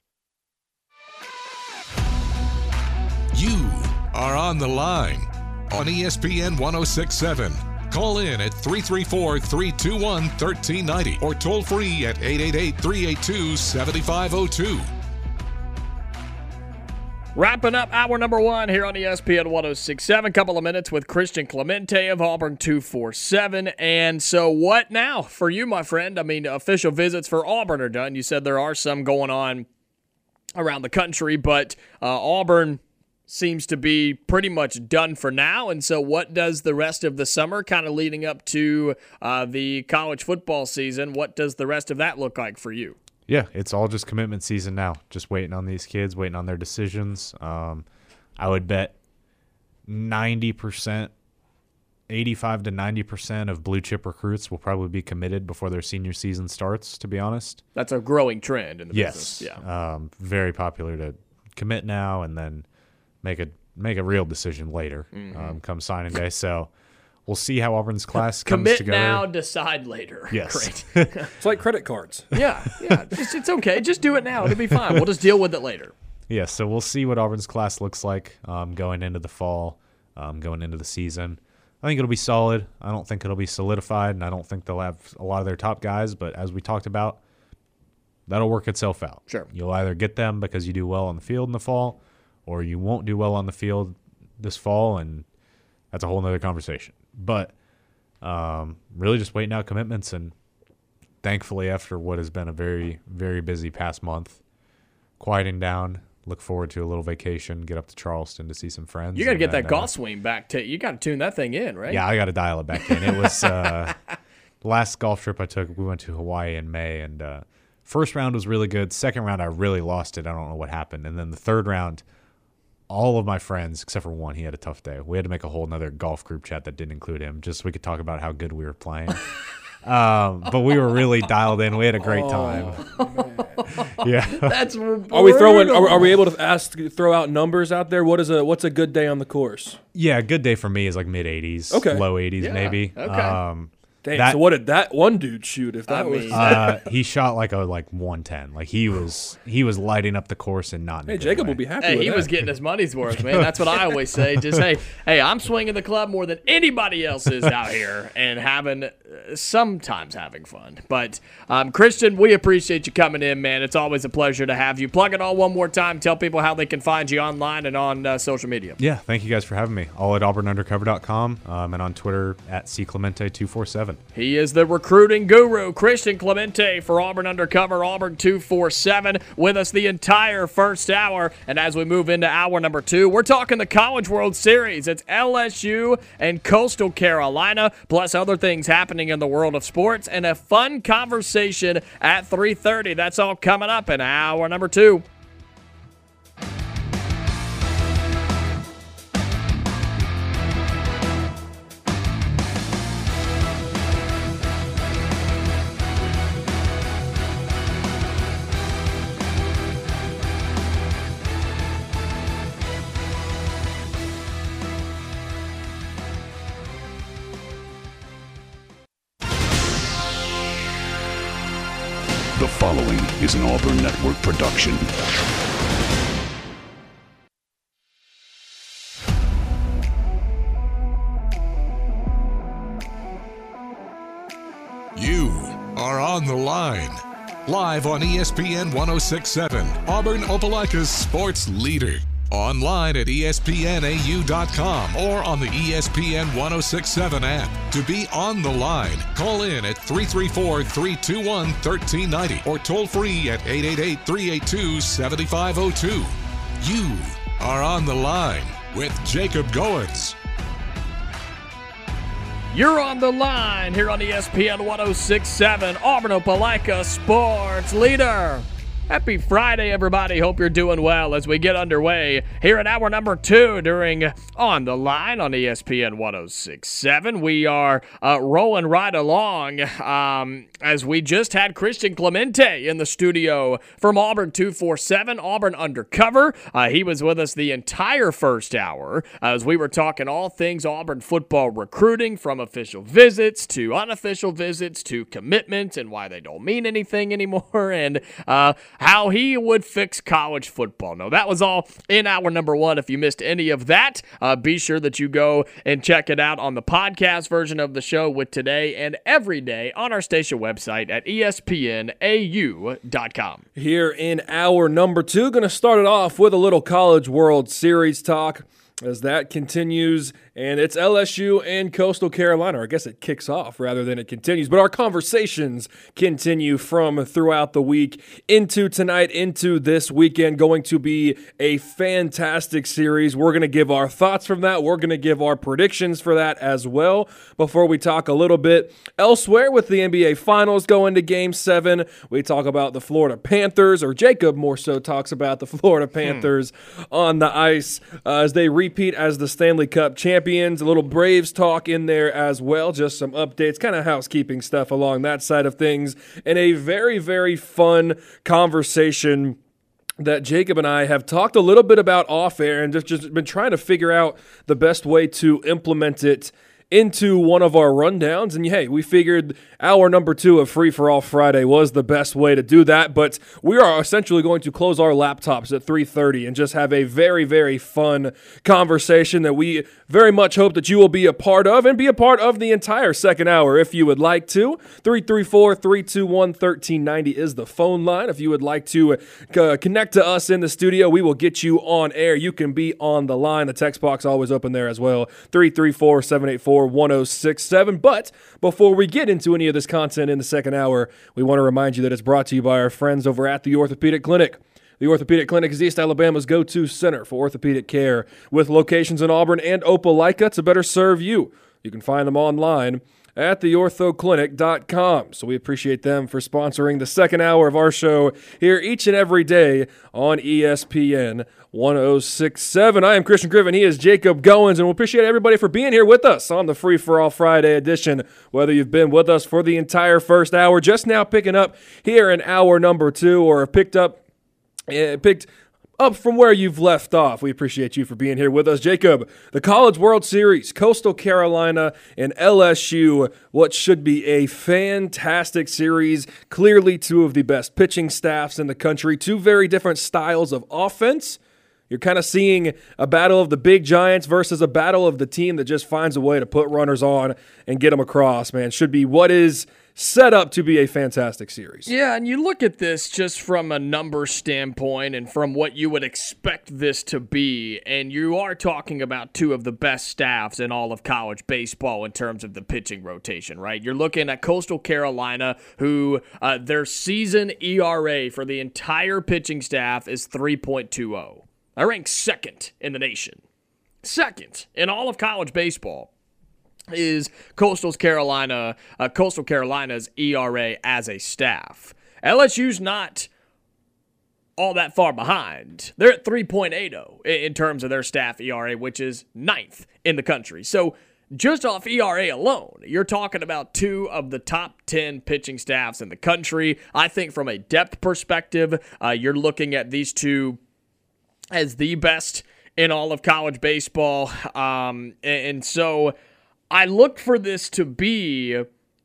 You are on the line on ESPN 106.7. Call in at 334-321-1390 or toll free at 888-382-7502. Wrapping up hour number 1 here on ESPN 106.7. Couple of minutes with Christian Clemente of Auburn 247. And so what now for you, my friend? I mean, official visits for Auburn are done. You said there are some going on around the country, but Auburn seems to be pretty much done for now. And so what does the rest of the summer, kind of leading up to the college football season, what does the rest of that look like for you? Yeah, it's all just commitment season now. Just waiting on these kids, waiting on their decisions. I would bet 90%, 85 to 90% of blue chip recruits will probably be committed before their senior season starts, to be honest. That's a growing trend in the business. Yeah. Very popular to commit now and then make a real decision later, come signing day. So we'll see how Auburn's class comes Commit together. now, decide later. Yes. Great. It's like credit cards. Yeah. It's okay. Just do it now. It'll be fine. We'll just deal with it later. Yeah, so we'll see what Auburn's class looks like going into the fall, going into the season. I think it'll be solid. I don't think it'll be solidified, and I don't think they'll have a lot of their top guys. But as we talked about, that'll work itself out. Sure. You'll either get them because you do well on the field in the fall, or you won't do well on the field this fall, and that's a whole nother conversation. But really just waiting out commitments, and thankfully after what has been a very, very busy past month, quieting down. Look forward to a little vacation, get up to Charleston to see some friends. You got to get that golf swing back. You got to tune that thing in, right? Yeah, I got to dial it back in. It was the last golf trip I took. We went to Hawaii in May, and first round was really good. Second round, I really lost it. I don't know what happened. And then the third round, all of my friends, except for one, he had a tough day. We had to make a whole nother golf group chat that didn't include him, just so we could talk about how good we were playing. But we were really dialed in. We had a great time. Yeah. That's Are we throwing? Are we able to throw out numbers out there? What's a good day on the course? Yeah, a good day for me is like mid 80s, Okay. low 80s maybe. Okay. Dang, so what did that one dude shoot? If that was, He shot like 110. Like he was lighting up the course and not. In a hey, good Jacob way. will be happy. Hey, with he that. was getting his money's worth, man. That's what I always say. Just hey, I'm swinging the club more than anybody else is out here, and sometimes having fun. But Christian, we appreciate you coming in, man. It's always a pleasure to have you. Plug it all one more time. Tell people how they can find you online and on social media. Yeah, thank you guys for having me. All at auburnundercover.com and on Twitter at cclemente247. He is the recruiting guru, Christian Clemente for Auburn Undercover, Auburn 247, with us the entire first hour. And as we move into hour number 2, we're talking the College World Series. It's LSU and Coastal Carolina, plus other things happening in the world of sports, and a fun conversation at 3:30. That's all coming up in hour number 2. The following is an Auburn Network production. You are on the line. Live on ESPN 1067, Auburn Opelika's sports leader. Online at espnau.com or on the ESPN 1067 app. To be on the line, call in at 334-321-1390 or toll free at 888-382-7502. You are on the line with Jacob Goins. You're on the line here on ESPN 1067, Auburn Opelika sports leader. Happy Friday, everybody. Hope you're doing well as we get underway here at hour number 2 during On the Line on ESPN 1067. We are rolling right along as we just had Christian Clemente in the studio from Auburn 247, Auburn Undercover. He was with us the entire first hour as we were talking all things Auburn football recruiting, from official visits to unofficial visits to commitments and why they don't mean anything anymore, and how he would fix college football. No, that was all in hour number 1. If you missed any of that, be sure that you go and check it out on the podcast version of the show with today and every day on our station website at espnau.com. Here in hour number 2, going to start it off with a little College World Series talk as that continues, and it's LSU and Coastal Carolina. I guess it kicks off rather than it continues, but our conversations continue from throughout the week into tonight, into this weekend. Going to be a fantastic series. We're going to give our thoughts from that. We're going to give our predictions for that as well. Before we talk a little bit elsewhere with the NBA Finals going to Game 7, we talk about the Florida Panthers, or Jacob more so talks about the Florida Panthers on the ice as they repeat as the Stanley Cup champions. A little Braves talk in there as well, just some updates, kind of housekeeping stuff along that side of things, and a very, very fun conversation that Jacob and I have talked a little bit about off air and just been trying to figure out the best way to implement it into one of our rundowns. And hey, we figured hour number 2 of Free for All Friday was the best way to do that. But we are essentially going to close our laptops at 3:30 and just have a very, very fun conversation that we very much hope that you will be a part of, and be a part of the entire second hour if you would like to. 334-321-1390 is the phone line. If you would like to connect to us in the studio, we will get you on air. You can be on the line. The text box always open there as well. 334-784-1067. But before we get into any of this content in the second hour, we want to remind you that it's brought to you by our friends over at the Orthopedic Clinic. The Orthopedic Clinic is East Alabama's go-to center for orthopedic care, with locations in Auburn and Opelika to better serve you. You can find them online at theorthoclinic.com. So we appreciate them for sponsoring the second hour of our show here each and every day on ESPN 1067. I am Christian Griffin. He is Jacob Goins, and we appreciate everybody for being here with us on the Free for All Friday edition. Whether you've been with us for the entire first hour, just now picking up here in hour number 2, or picked up from where you've left off, we appreciate you for being here with us. Jacob, the College World Series, Coastal Carolina and LSU, what should be a fantastic series. Clearly 2 of the best pitching staffs in the country, 2 very different styles of offense. You're kind of seeing a battle of the big giants versus a battle of the team that just finds a way to put runners on and get them across, man. Should be what is set up to be a fantastic series. Yeah, and you look at this just from a number standpoint and from what you would expect this to be, and you are talking about 2 of the best staffs in all of college baseball in terms of the pitching rotation, right? You're looking at Coastal Carolina, who their season ERA for the entire pitching staff is 3.20. I rank second in the nation. Second in all of college baseball is Coastal Carolina's ERA as a staff. LSU's not all that far behind. They're at 3.80 in terms of their staff ERA, which is 9th in the country. So just off ERA alone, you're talking about 2 of the top 10 pitching staffs in the country. I think from a depth perspective, you're looking at these 2 as the best in all of college baseball. And so I look for this to be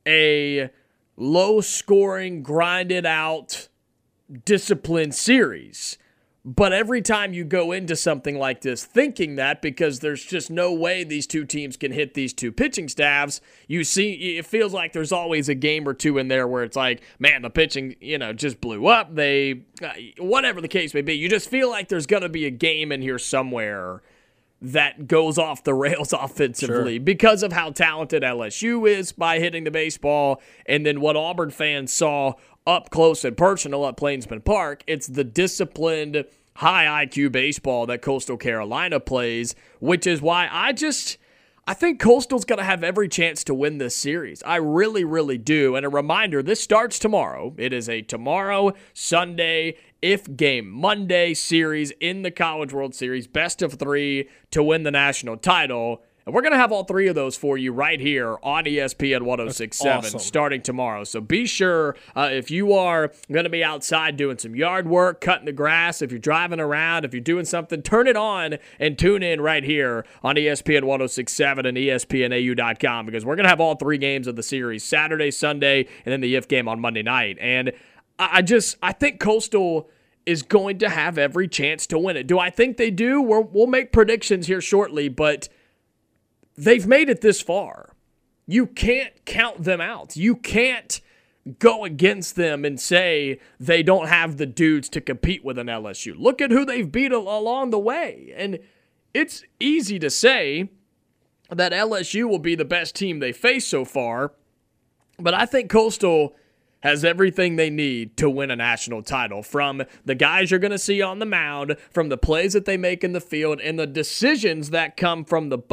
a low-scoring, grinded-out, disciplined series. But every time you go into something like this thinking that, because there's just no way these 2 teams can hit these 2 pitching staffs, you see it feels like there's always a game or 2 in there where it's like, man, the pitching, just blew up. Whatever the case may be, you just feel like there's going to be a game in here somewhere that goes off the rails offensively because of how talented LSU is by hitting the baseball, and then what Auburn fans saw up close and personal at Plainsman Park. It's the disciplined, high IQ baseball that Coastal Carolina plays, which is why I think Coastal's going to have every chance to win this series. I really, really do. And a reminder, this starts tomorrow. It is a tomorrow, Sunday, if game Monday series in the College World Series, best of 3 to win the national title. And we're going to have all 3 of those for you right here on ESPN 1067 starting tomorrow. So be sure, if you are going to be outside doing some yard work, cutting the grass, if you're driving around, if you're doing something, turn it on and tune in right here on ESPN 1067 and ESPNAU.com, because we're going to have all 3 games of the series, Saturday, Sunday, and then the if game on Monday night. And I think Coastal is going to have every chance to win it. Do I think they do? We'll make predictions here shortly, but they've made it this far. You can't count them out. You can't go against them and say they don't have the dudes to compete with an LSU. Look at who they've beat along the way. And it's easy to say that LSU will be the best team they face so far, but I think Coastal has everything they need to win a national title, from the guys you're going to see on the mound, from the plays that they make in the field, and the decisions that come from the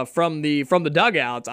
dugouts.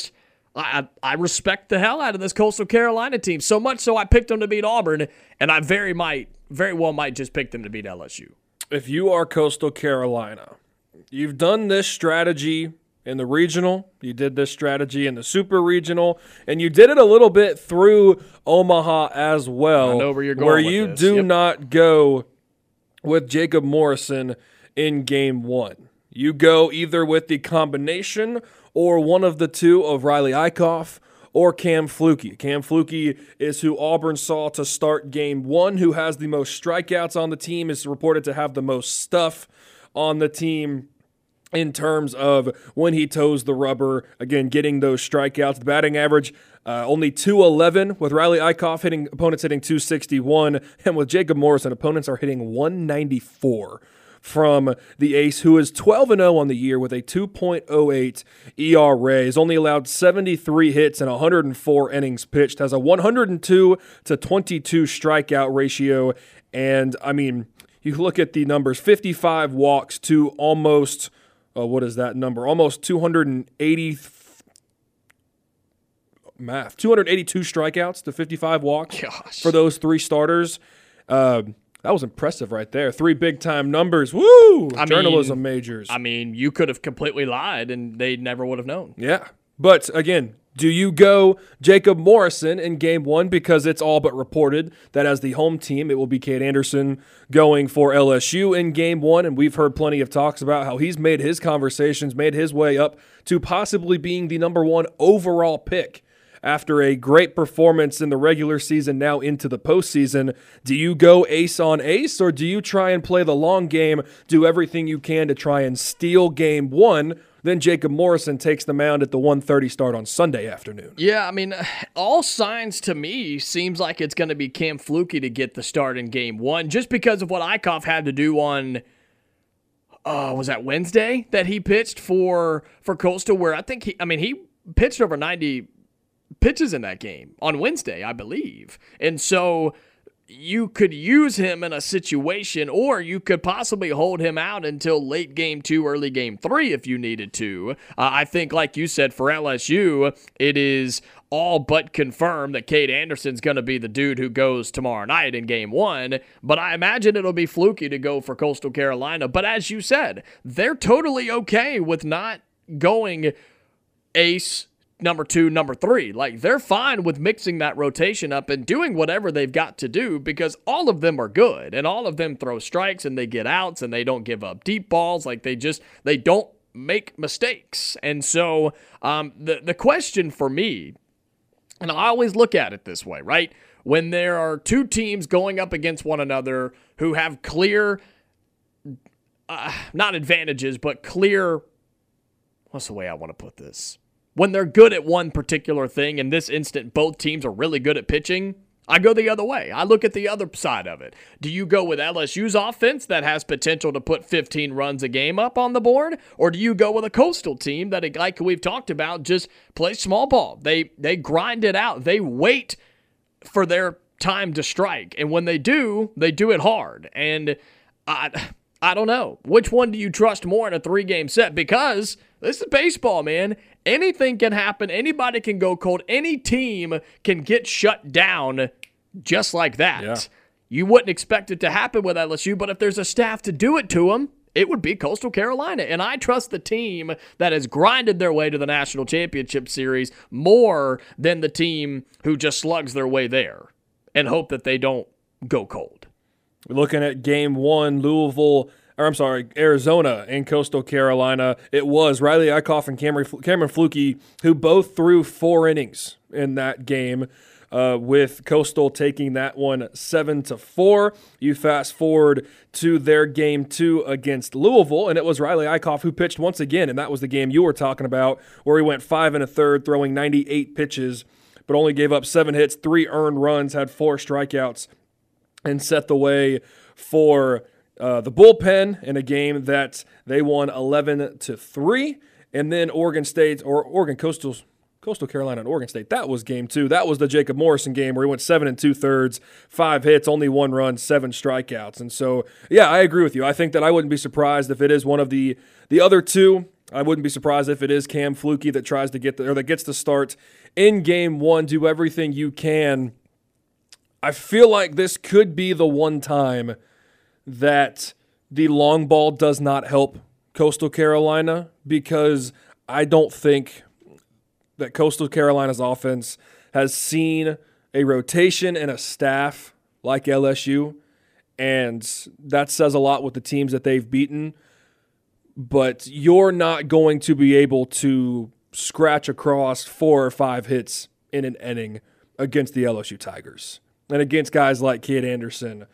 I respect the hell out of this Coastal Carolina team, so much so I picked them to beat Auburn, and I very well might just pick them to beat LSU. If you are Coastal Carolina, you've done this strategy in the regional, you did this strategy in the super regional, and you did it a little bit through Omaha as well. I know where you're going where with you this. do not go with Jacob Morrison in game 1. You go either with the combination or one of the two of Riley Eichhoff or Cam Fluke. Cam Fluke is who Auburn saw to start game one, who has the most strikeouts on the team, is reported to have the most stuff on the team in terms of when he toes the rubber, again, getting those strikeouts. The batting average, only 211, with Riley Eichhoff opponents hitting 261, and with Jacob Morrison, opponents are hitting 194 from the ace, who is 12-0 on the year with a 2.08 ERA. He's only allowed 73 hits and 104 innings pitched, has a 102 to 22 strikeout ratio, and, I mean, you look at the numbers, 55 walks to almost, what is that number? Almost 282 strikeouts to 55 walks. Gosh. For those three starters. That was impressive right there. 3 big-time numbers. Woo! Journalism majors. I mean, you could have completely lied, and they never would have known. Yeah. But, again, do you go Jacob Morrison in game one? Because it's all but reported that as the home team, it will be Cade Anderson going for LSU in game one. And we've heard plenty of talks about how he's made his conversations, made his way up to possibly being the number 1 overall pick after a great performance in the regular season, now into the postseason. Do you go ace on ace, or do you try and play the long game, do everything you can to try and steal game one? Then Jacob Morrison takes the mound at the 1:30 start on Sunday afternoon. Yeah, I mean, all signs to me seems like it's going to be Cam Fluke to get the start in game one, just because of what Eichhoff had to do on, was that Wednesday that he pitched for Coastal, where I think he pitched over 90 pitches in that game on Wednesday, I believe. And so you could use him in a situation, or you could possibly hold him out until late game 2, early game 3 if you needed to. I think, like you said, for LSU, it is all but confirmed that Cade Anderson's going to be the dude who goes tomorrow night in game 1, but I imagine it'll be Fluky to go for Coastal Carolina. But as you said, they're totally okay with not going ace, number 2, number 3. Like, they're fine with mixing that rotation up and doing whatever they've got to do, because all of them are good and all of them throw strikes and they get outs and they don't give up deep balls. Like, they don't make mistakes. And so the question for me, and I always look at it this way, right? When there are two teams going up against one another who have clear, not advantages, but clear, what's the way I want to put this? When they're good at one particular thing, in this instant, both teams are really good at pitching, I go the other way. I look at the other side of it. Do you go with LSU's offense that has potential to put 15 runs a game up on the board? Or do you go with a Coastal team that, like we've talked about, just plays small ball? They grind it out. They wait for their time to strike. And when they do it hard. And I don't know. Which one do you trust more in a 3-game set? Because this is baseball, man. Anything can happen. Anybody can go cold. Any team can get shut down just like that. Yeah. You wouldn't expect it to happen with LSU, but if there's a staff to do it to them, it would be Coastal Carolina. And I trust the team that has grinded their way to the National Championship Series more than the team who just slugs their way there and hope that they don't go cold. We're looking at game 1, Arizona and Coastal Carolina. It was Riley Eichhoff and Cameron Fluke who both threw 4 innings in that game, with Coastal taking that one 7-4. You fast forward to their game 2 against Louisville, and it was Riley Eichhoff who pitched once again, and that was the game you were talking about, where he went 5 1/3, throwing 98 pitches, but only gave up 7 hits, 3 earned runs, had 4 strikeouts, and set the way for the bullpen in a game that they won 11-3. And then Coastal Carolina and Oregon State, that was game 2. That was the Jacob Morrison game where he went 7 2/3, 5 hits, only 1 run, 7 strikeouts. And so, yeah, I agree with you. I think that I wouldn't be surprised if it is one of the other two. I wouldn't be surprised if it is Cam Fluke that tries to that gets the start in game 1. Do everything you can. I feel like this could be the one time that the long ball does not help Coastal Carolina, because I don't think that Coastal Carolina's offense has seen a rotation and a staff like LSU, and that says a lot with the teams that they've beaten. but you're not going to be able to scratch across 4 or 5 hits in an inning against the LSU Tigers and against guys like Kid Anderson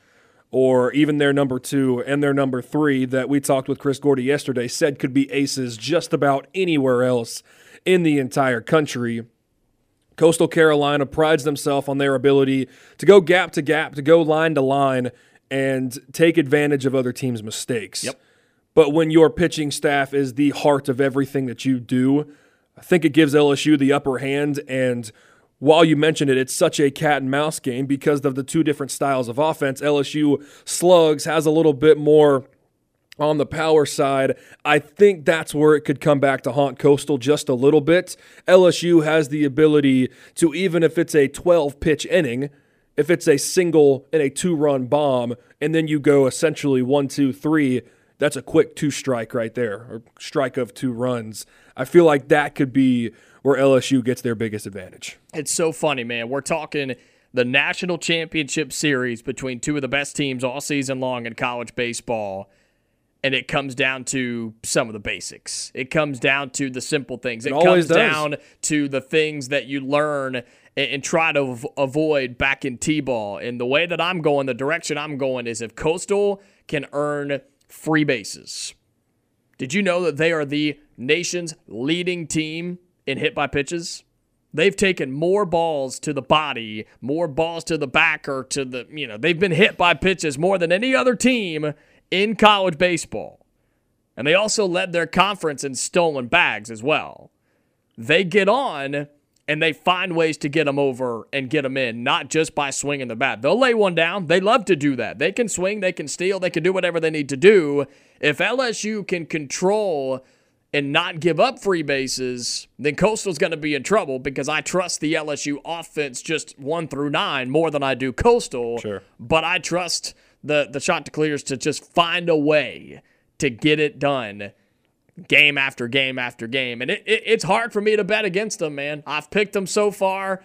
or even their number 2 and their number 3 that we talked with Chris Gordy yesterday said could be aces just about anywhere else in the entire country. Coastal Carolina prides themselves on their ability to go gap to gap, to go line to line, and take advantage of other teams' mistakes. Yep. But when your pitching staff is the heart of everything that you do, I think it gives LSU the upper hand. And while you mentioned it, it's such a cat and mouse game because of the 2 different styles of offense. LSU slugs has a little bit more on the power side. I think that's where it could come back to haunt Coastal just a little bit. LSU has the ability to, even if it's a 12-pitch inning, if it's a single and a 2-run bomb, and then you go essentially 1, 2, 3, that's a quick 2-strike right there, or strike of 2 runs. I feel like that could be where LSU gets their biggest advantage. It's so funny, man. We're talking the national championship series between 2 of the best teams all season long in college baseball. And it comes down to some of the basics. It comes down to the simple things. It comes down to the things that you learn and try to avoid back in T-ball. And the way that I'm going, the direction I'm going is if Coastal can earn free bases. Did you know that they are the nation's leading team in hit by pitches? They've taken more balls to the body, more balls to the back or to the, they've been hit by pitches more than any other team in college baseball. And they also led their conference in stolen bags as well. They get on and they find ways to get them over and get them in, not just by swinging the bat. They'll lay one down. They love to do that. They can swing, they can steal, they can do whatever they need to do. If LSU can control and not give up free bases, then Coastal's going to be in trouble because I trust the LSU offense just 1 through 9 more than I do Coastal. Sure. But I trust the Chanticleers to just find a way to get it done game after game after game. And it's hard for me to bet against them, man. I've picked them so far,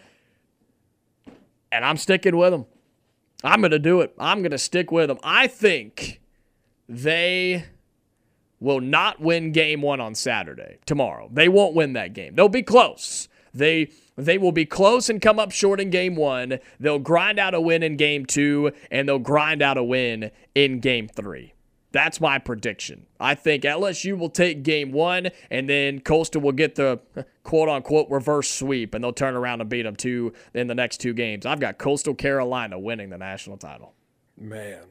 and I'm sticking with them. I'm going to do it. I'm going to stick with them. I think they will not win game 1 on Saturday, tomorrow. They won't win that game. They'll be close. They will be close and come up short in game 1. They'll grind out a win in game 2, and they'll grind out a win in game 3. That's my prediction. I think LSU will take game 1, and then Coastal will get the quote-unquote reverse sweep, and they'll turn around and beat them in the next 2 games. I've got Coastal Carolina winning the national title. Man.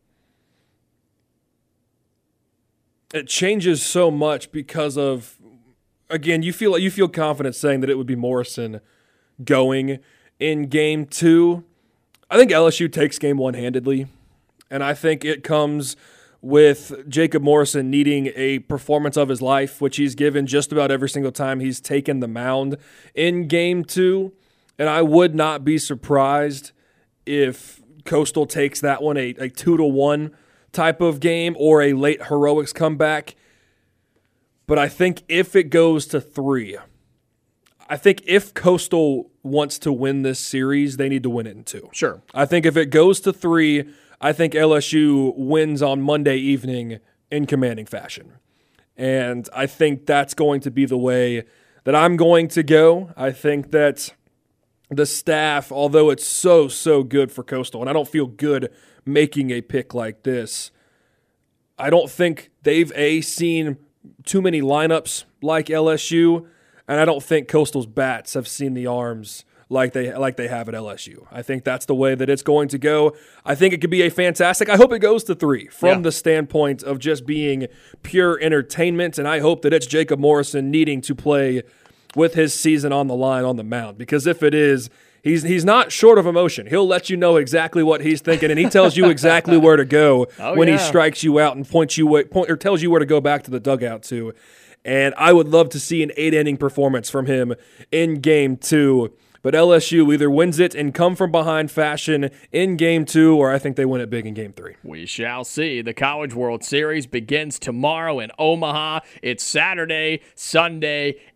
It changes so much because of, again, you feel confident saying that it would be Morrison going in game 2. I think LSU takes game 1 handedly, and I think it comes with Jacob Morrison needing a performance of his life, which he's given just about every single time he's taken the mound in game 2, and I would not be surprised if Coastal takes that one a 2-1 type of game or a late heroics comeback. But I think if it goes to 3, I think if Coastal wants to win this series, they need to win it in 2. Sure. I think if it goes to 3, I think LSU wins on Monday evening in commanding fashion. And I think that's going to be the way that I'm going to go. I think that the staff, although it's so good for Coastal, and I don't feel good making a pick like this, I don't think they've seen too many lineups like LSU, and I don't think Coastal's bats have seen the arms like they have at LSU. I think that's the way that it's going to go. I think it could be a fantastic. I hope it goes to 3 from the standpoint of just being pure entertainment, and I hope that it's Jacob Morrison needing to play with his season on the line on the mound, because if it is, he's not short of emotion. He'll let you know exactly what he's thinking, and he tells you exactly where to go he strikes you out and tells you where to go back to the dugout to. And I would love to see an 8-inning performance from him in game 2. But LSU either wins it in come-from-behind fashion in Game 2, or I think they win it big in Game 3. We shall see. The College World Series begins tomorrow in Omaha. It's Saturday, Sunday,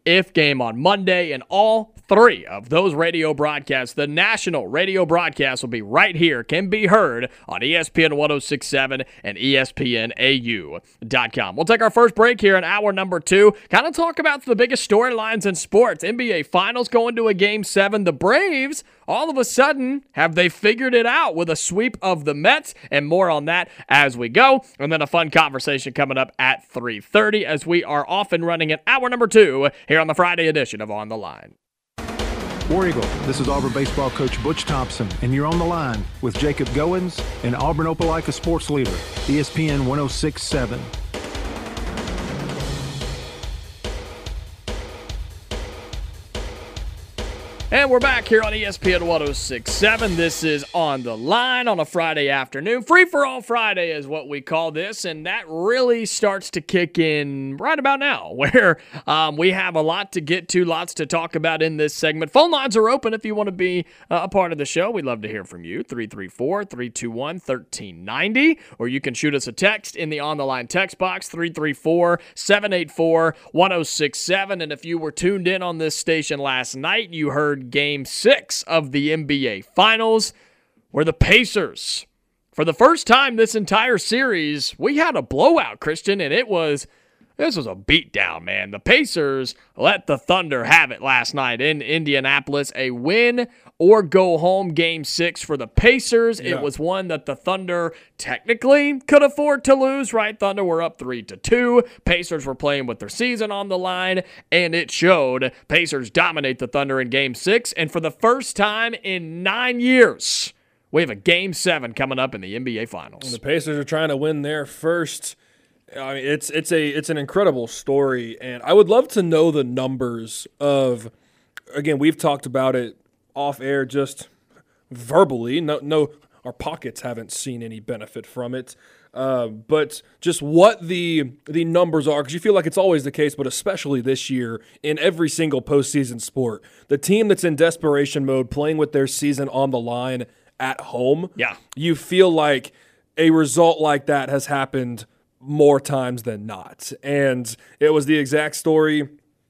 if game on Monday, and all 3 of those radio broadcasts, the national radio broadcasts, will be right here, can be heard on ESPN 1067 and ESPNAU.com. We'll take our first break here in hour number 2. Kind of talk about the biggest storylines in sports. NBA Finals going to a Game 7. The Braves, all of a sudden, have they figured it out with a sweep of the Mets? And more on that as we go. And then a fun conversation coming up at 3:30 as we are off and running in hour number 2 here on the Friday edition of On the Line. War Eagle, this is Auburn baseball coach Butch Thompson, and you're on the line with Jacob Goins and Auburn Opelika sports leader, ESPN 1067. And we're back here on ESPN 1067. This is On the Line on a Friday afternoon. Free for All Friday is what we call this, and that really starts to kick in right about now, where we have a lot to get to, lots to talk about in this segment. Phone lines are open if you want to be a part of the show. We'd love to hear from you, 334-321-1390, or you can shoot us a text in the On the Line text box, 334-784-1067. And if you were tuned in on this station last night, you heard Game 6 of the NBA Finals, where the Pacers, for the first time this entire series, we had a blowout, Christian, and this was a beatdown, man. The Pacers let the Thunder have it last night in Indianapolis. A win or go home Game 6 for the Pacers. Yeah. It was one that the Thunder technically could afford to lose, right? Thunder were up 3-2. Pacers were playing with their season on the line, and it showed. Pacers dominate the Thunder in Game 6, and for the first time in 9 years, we have a Game 7 coming up in the NBA Finals. And the Pacers are trying to win their first. I mean, it's an incredible story, and I would love to know the numbers of. Again, we've talked about it off air, just verbally. No, our pockets haven't seen any benefit from it, but just what the numbers are, because you feel like it's always the case, but especially this year in every single postseason sport, the team that's in desperation mode, playing with their season on the line at home. Yeah, you feel like a result like that has happened more times than not. And it was the exact story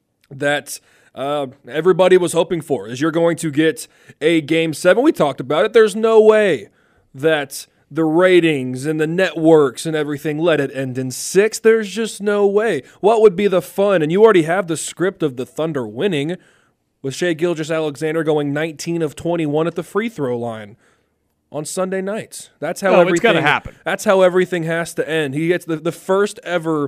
that everybody was hoping for, is you're going to get a Game 7. We talked about it. There's no way that the ratings and the networks and everything let it end in 6. There's just no way. What would be the fun? And you already have the script of the Thunder winning with Shai Gilgeous-Alexander going 19 of 21 at the free throw line on Sunday nights. That's how everything. It's going to happen. That's how everything has to end. He gets the first ever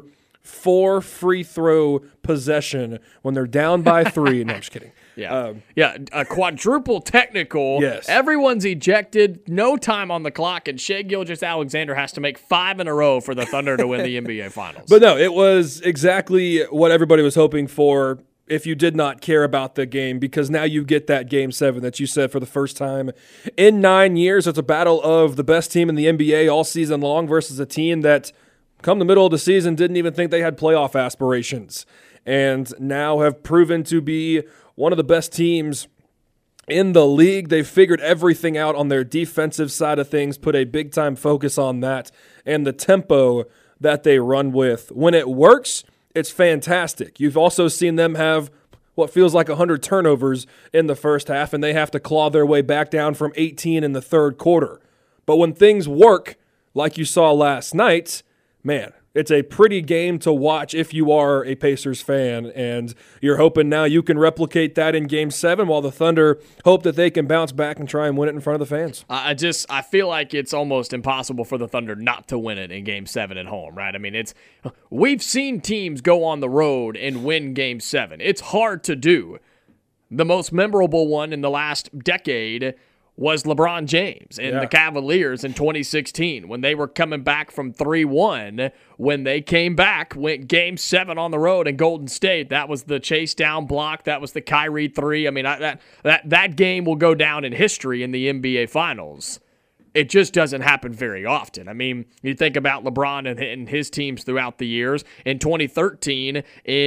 4 free throw possession when they're down by 3. No, I'm just kidding. Yeah, a quadruple technical. Yes. Everyone's ejected, no time on the clock, and Shai Gilgeous-Alexander has to make 5 in a row for the Thunder to win the NBA Finals. But no, it was exactly what everybody was hoping for. If you did not care about the game, because now you get that Game 7 that you said for the first time in 9 years. It's a battle of the best team in the NBA all season long versus a team that, come the middle of the season, didn't even think they had playoff aspirations, and now have proven to be one of the best teams in the league. They've figured everything out on their defensive side of things, put a big-time focus on that, and the tempo that they run with. When it works, it's fantastic. You've also seen them have what feels like 100 turnovers in the first half, and they have to claw their way back down from 18 in the third quarter. But when things work, like you saw last night, man, it's a pretty game to watch if you are a Pacers fan, and you're hoping now you can replicate that in Game 7 while the Thunder hope that they can bounce back and try and win it in front of the fans. I feel like it's almost impossible for the Thunder not to win it in Game 7 at home, right? I mean, we've seen teams go on the road and win Game 7. It's hard to do. The most memorable one in the last decade was LeBron James and the Cavaliers in 2016 when they were coming back from 3-1. When they came back, went Game 7 on the road in Golden State. That was the chase down block. That was the Kyrie 3. I mean, that game will go down in history in the NBA Finals. It just doesn't happen very often. I mean, you think about LeBron and his teams throughout the years. In 2013,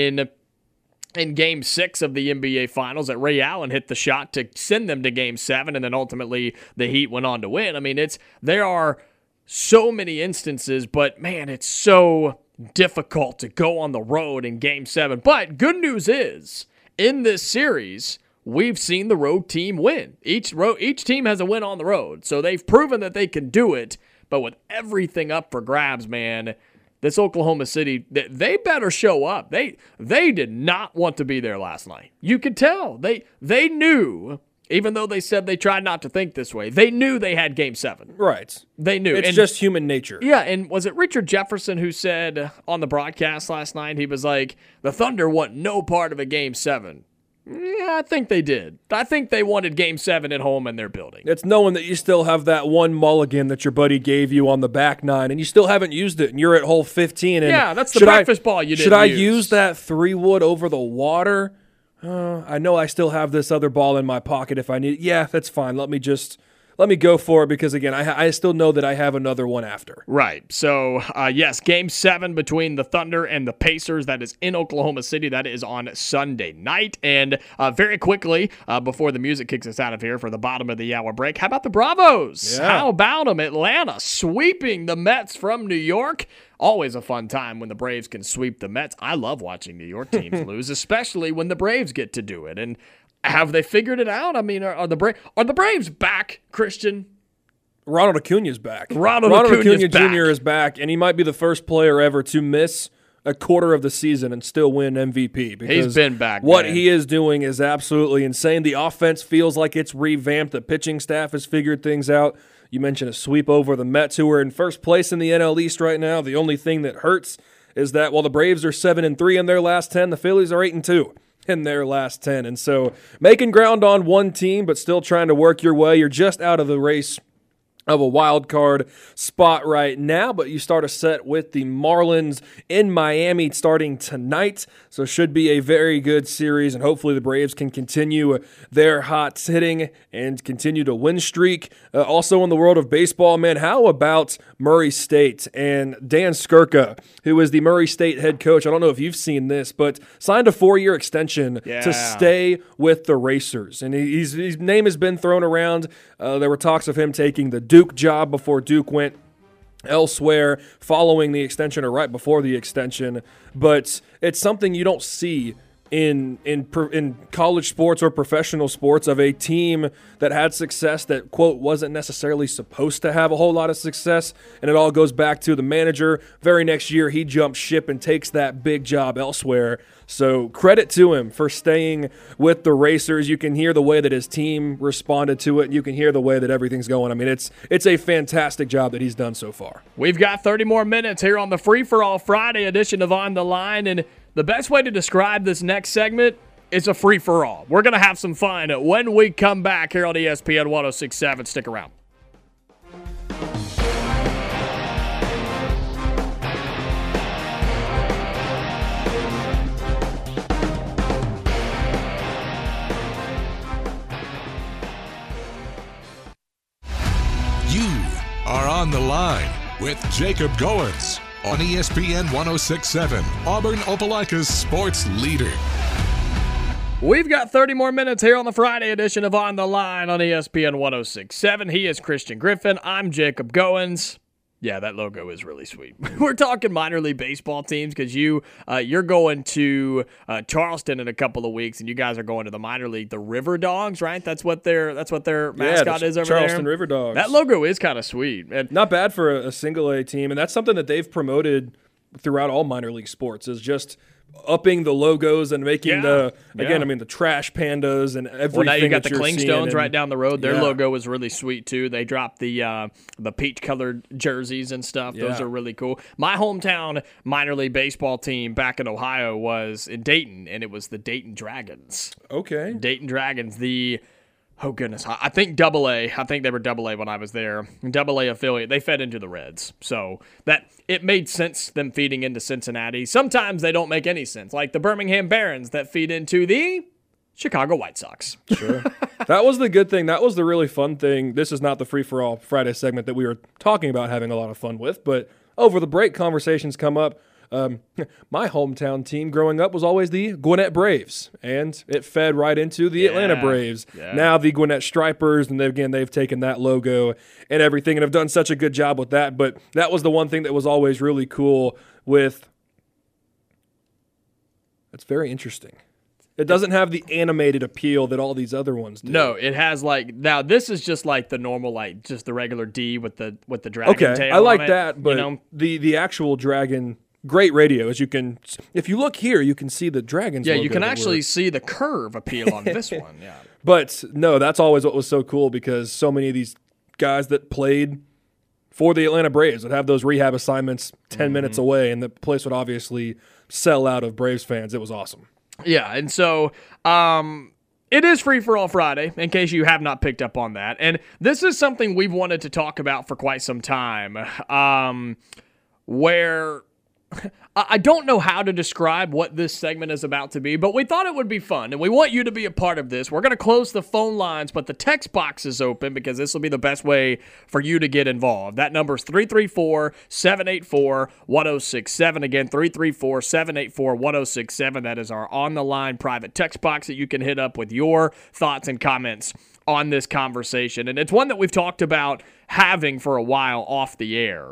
in Game 6 of the NBA Finals, that Ray Allen hit the shot to send them to Game 7, and then ultimately the Heat went on to win. I mean, there are so many instances, but man, it's so difficult to go on the road in Game 7. But good news is, in this series, we've seen the road team win. Each team has a win on the road, so they've proven that they can do it. But with everything up for grabs, man, this Oklahoma City, they better show up. They did not want to be there last night. You could tell. They knew, even though they said they tried not to think this way, they knew they had Game 7. Right. They knew. It's just human nature. Yeah, and was it Richard Jefferson who said on the broadcast last night, he was like, the Thunder want no part of a Game 7. Yeah, I think they did. I think they wanted Game 7 at home in their building. It's knowing that you still have that one mulligan that your buddy gave you on the back nine, and you still haven't used it, and you're at hole 15. And yeah, that's the breakfast ball you didn't Should I use. use that 3-wood over the water? I know I still have this other ball in my pocket if I need it. Yeah, that's fine. Let me go for it because, again, I still know that I have another one after. Right. So, yes, Game 7 between the Thunder and the Pacers. That is in Oklahoma City. That is on Sunday night. And very quickly, before the music kicks us out of here for the bottom of the hour break, how about the Bravos? Yeah. How about them? Atlanta sweeping the Mets from New York. Always a fun time when the Braves can sweep the Mets. I love watching New York teams lose, especially when the Braves get to do it. And have they figured it out? I mean, are the Braves back, Christian? Ronald Acuna's back. Ronald Acuna back. Jr. is back, and he might be the first player ever to miss a quarter of the season and still win MVP. Because he's been back. What man. he is doing is absolutely insane. The offense feels like it's revamped. The pitching staff has figured things out. You mentioned a sweep over the Mets, who are in first place in the NL East right now. The only thing that hurts is that while the Braves are 7-3 in their last 10, the Phillies are 8-2. In their last 10. And so making ground on one team, but still trying to work your way. You're just out of the race of a wild card spot right now, but you start a set with the Marlins in Miami starting tonight, so should be a very good series, and hopefully the Braves can continue their hot hitting and continue to win streak. Also in the world of baseball, man, how about Murray State and Dan Skirka, who is the Murray State head coach? I don't know if you've seen this, but signed a 4-year extension to stay with the Racers, and his name has been thrown around. There were talks of him taking the Duke job before Duke went elsewhere following the extension or right before the extension, but it's something you don't see in college sports or professional sports of a team that had success that, quote, wasn't necessarily supposed to have a whole lot of success, and it all goes back to the manager. Very next year, he jumps ship and takes that big job elsewhere. So credit to him for staying with the Racers. You can hear the way that his team responded to it, and you can hear the way that everything's going. I mean, it's a fantastic job that he's done so far. We've got 30 more minutes here on the Free For All Friday edition of On the Line, and the best way to describe this next segment is a free-for-all. We're going to have some fun when we come back here on ESPN 106.7. Stick around. You are on the line with Jacob Goins on ESPN 106.7, Auburn Opelika's sports leader. We've got 30 more minutes here on the Friday edition of On the Line on ESPN 106.7. He is Christian Griffin. I'm Jacob Goins. Yeah, that logo is really sweet. We're talking minor league baseball teams because you're going to Charleston in a couple of weeks, and you guys are going to the minor league, the River Dogs, right? That's what their mascot is over Charleston there. River Dogs. That logo is kind of sweet. And not bad for a single A team, and that's something that they've promoted throughout all minor league sports is just upping the logos and making the trash pandas and everything. Well, now you got that the Clingstones right down the road. Their Yeah. logo is really sweet too. They dropped the peach-colored jerseys and stuff. Those Yeah. are really cool. My hometown minor league baseball team back in Ohio was in Dayton, and it was the Dayton Dragons. Okay. Dayton Dragons, oh goodness, I think AA. I think they were AA when I was there. AA affiliate. They fed into the Reds, so that it made sense them feeding into Cincinnati. Sometimes they don't make any sense, like the Birmingham Barons that feed into the Chicago White Sox. Sure. That was the good thing. That was the really fun thing. This is not the Free for All Friday segment that we were talking about having a lot of fun with, but over the break, conversations come up. My hometown team growing up was always the Gwinnett Braves, and it fed right into the Atlanta Braves. Yeah. Now the Gwinnett Stripers, and they've taken that logo and everything and have done such a good job with that. But that was the one thing that was always really cool with. That's very interesting. It doesn't have the animated appeal that all these other ones do. No, it has now this is just like the normal, just the regular D with the dragon tail. I like on it, that, but the actual dragon, great radio. If you look here, you can see the dragon's Yeah, logo you can that actually we're- see the curve appeal on this one. Yeah. But no, that's always what was so cool because so many of these guys that played for the Atlanta Braves would have those rehab assignments 10 minutes away, and the place would obviously sell out of Braves fans. It was awesome. Yeah, and so it is Free For All Friday, in case you have not picked up on that. And this is something we've wanted to talk about for quite some time, where I don't know how to describe what this segment is about to be, but we thought it would be fun, and we want you to be a part of this. We're going to close the phone lines, but the text box is open because this will be the best way for you to get involved. That number is 334-784-1067. Again, 334-784-1067. That is our on-the-line private text box that you can hit up with your thoughts and comments on this conversation. And it's one that we've talked about having for a while off the air.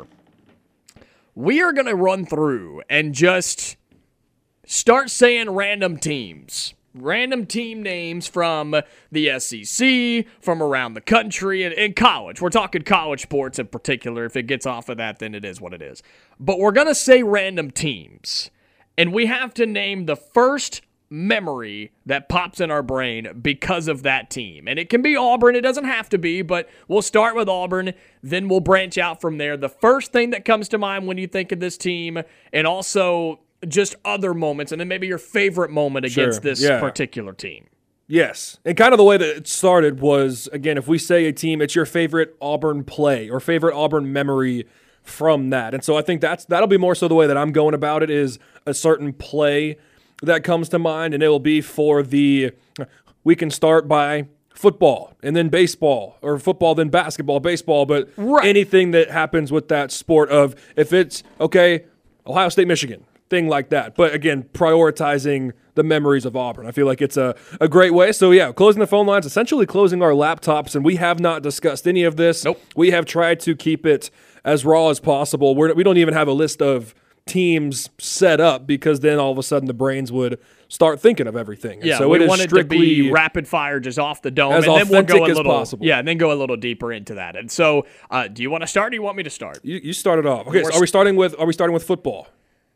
We are going to run through and just start saying random teams. Random team names from the SEC, from around the country, and college. We're talking college sports in particular. If it gets off of that, then it is what it is. But we're going to say random teams. And we have to name the first memory that pops in our brain because of that team. And it can be Auburn. It doesn't have to be, but we'll start with Auburn. Then we'll branch out from there. The first thing that comes to mind when you think of this team, and also just other moments, and then maybe your favorite moment against this particular team. Yes. And kind of the way that it started was, again, if we say a team, it's your favorite Auburn play or favorite Auburn memory from that. And so I think that'll be more so the way that I'm going about it, is a certain play that comes to mind, and it will be we can start by football and then baseball, or football then basketball, baseball, but anything that happens with that sport of, if it's, okay, Ohio State, Michigan, thing like that. But again, prioritizing the memories of Auburn. I feel like it's a great way. So yeah, closing the phone lines, essentially closing our laptops, and we have not discussed any of this. Nope. We have tried to keep it as raw as possible. We don't even have a list of teams set up, because then all of a sudden the brains would start thinking of everything. Yeah, so we it is want it to be rapid fire, just off the dome, as and then we'll go a authentic as little possible. Yeah, and then go a little deeper into that. And so, do you want to start, or do you want me to start? You started off. Okay, so are we starting with football?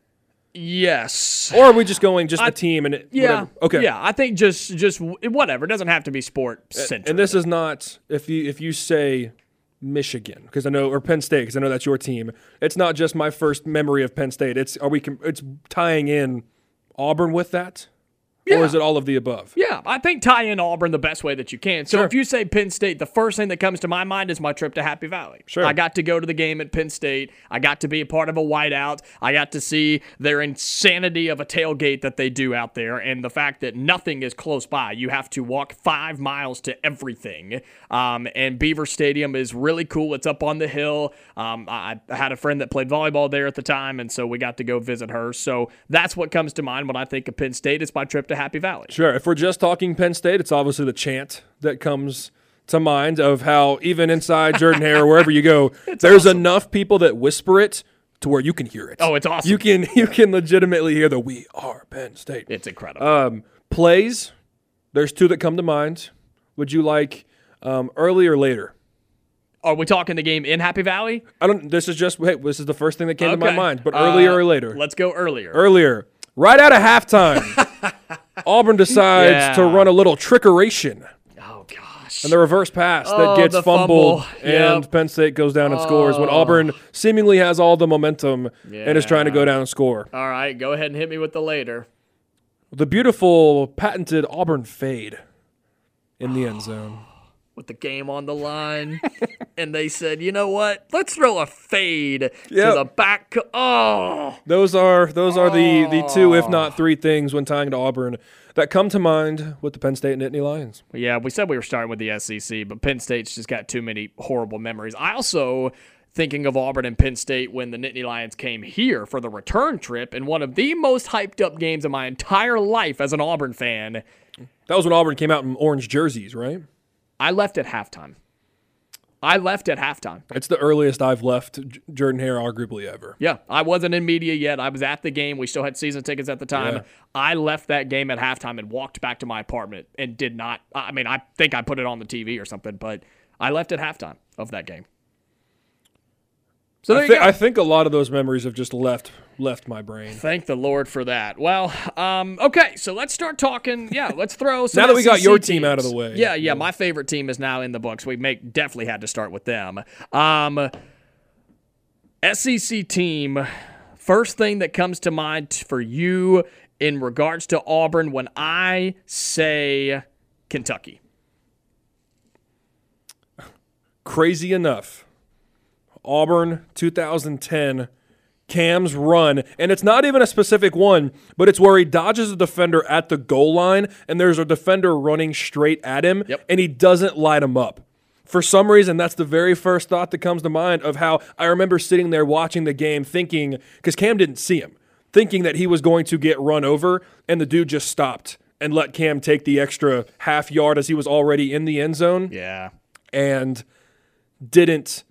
Yes. Or are we just going a team and whatever? Okay. Yeah, I think just whatever. It doesn't have to be sport centric. And this is not, if you say Michigan, because I know, or Penn State, because I know that's your team. It's not just my first memory of Penn State. It's tying in Auburn with that, or is it all of the above? Yeah, I think tie in Auburn the best way that you can. So if you say Penn State, the first thing that comes to my mind is my trip to Happy Valley. Sure. I got to go to the game at Penn State. I got to be a part of a whiteout. I got to see their insanity of a tailgate that they do out there, and the fact that nothing is close by. You have to walk 5 miles to everything. And Beaver Stadium is really cool. It's up on the hill. I had a friend that played volleyball there at the time, and so we got to go visit her. So that's what comes to mind when I think of Penn State. It's my trip to Happy Valley. Sure. If we're just talking Penn State, it's obviously the chant that comes to mind, of how even inside Jordan-Hare or wherever you go, there's enough people that whisper it to where you can hear it. Oh, it's awesome. You can legitimately hear the "We are Penn State." It's incredible. Plays, there's 2 that come to mind. Would you like early or later? Are we talking the game in Happy Valley? This is the first thing that came to my mind, but earlier or later? Let's go earlier. Earlier. Right out of halftime, Auburn decides to run a little trickeration. Oh, gosh. And the reverse pass that gets fumbled, and Penn State goes down and scores when Auburn seemingly has all the momentum and is trying to go down and score. All right, go ahead and hit me with the later. The beautiful patented Auburn fade in the end zone. With the game on the line, and they said, you know what? Let's throw a fade to the back. Those are the 2, if not 3 things when tying to Auburn that come to mind with the Penn State and Nittany Lions. Yeah, we said we were starting with the SEC, but Penn State's just got too many horrible memories. I also, thinking of Auburn and Penn State when the Nittany Lions came here for the return trip, and one of the most hyped up games of my entire life as an Auburn fan. That was when Auburn came out in orange jerseys, right? I left at halftime. I left at halftime. It's the earliest I've left Jordan-Hare arguably ever. Yeah, I wasn't in media yet. I was at the game. We still had season tickets at the time. Yeah. I left that game at halftime and walked back to my apartment and did not. I mean, I think I put it on the TV or something, but I left at halftime of that game. So there you go. I think a lot of those memories have just left my brain. Thank the Lord for that. Well, okay, so let's start talking. Yeah, let's throw some Now that we got SEC your team teams out of the way. Yeah, my favorite team is now in the books. We definitely had to start with them. SEC team, first thing that comes to mind for you in regards to Auburn when I say Kentucky. Crazy enough, Auburn 2010, Cam's run, and it's not even a specific one, but it's where he dodges a defender at the goal line, and there's a defender running straight at him, and he doesn't light him up. For some reason, that's the very first thought that comes to mind of how I remember sitting there watching the game thinking, because Cam didn't see him, thinking that he was going to get run over, and the dude just stopped and let Cam take the extra half yard as he was already in the end zone. Yeah. And didn't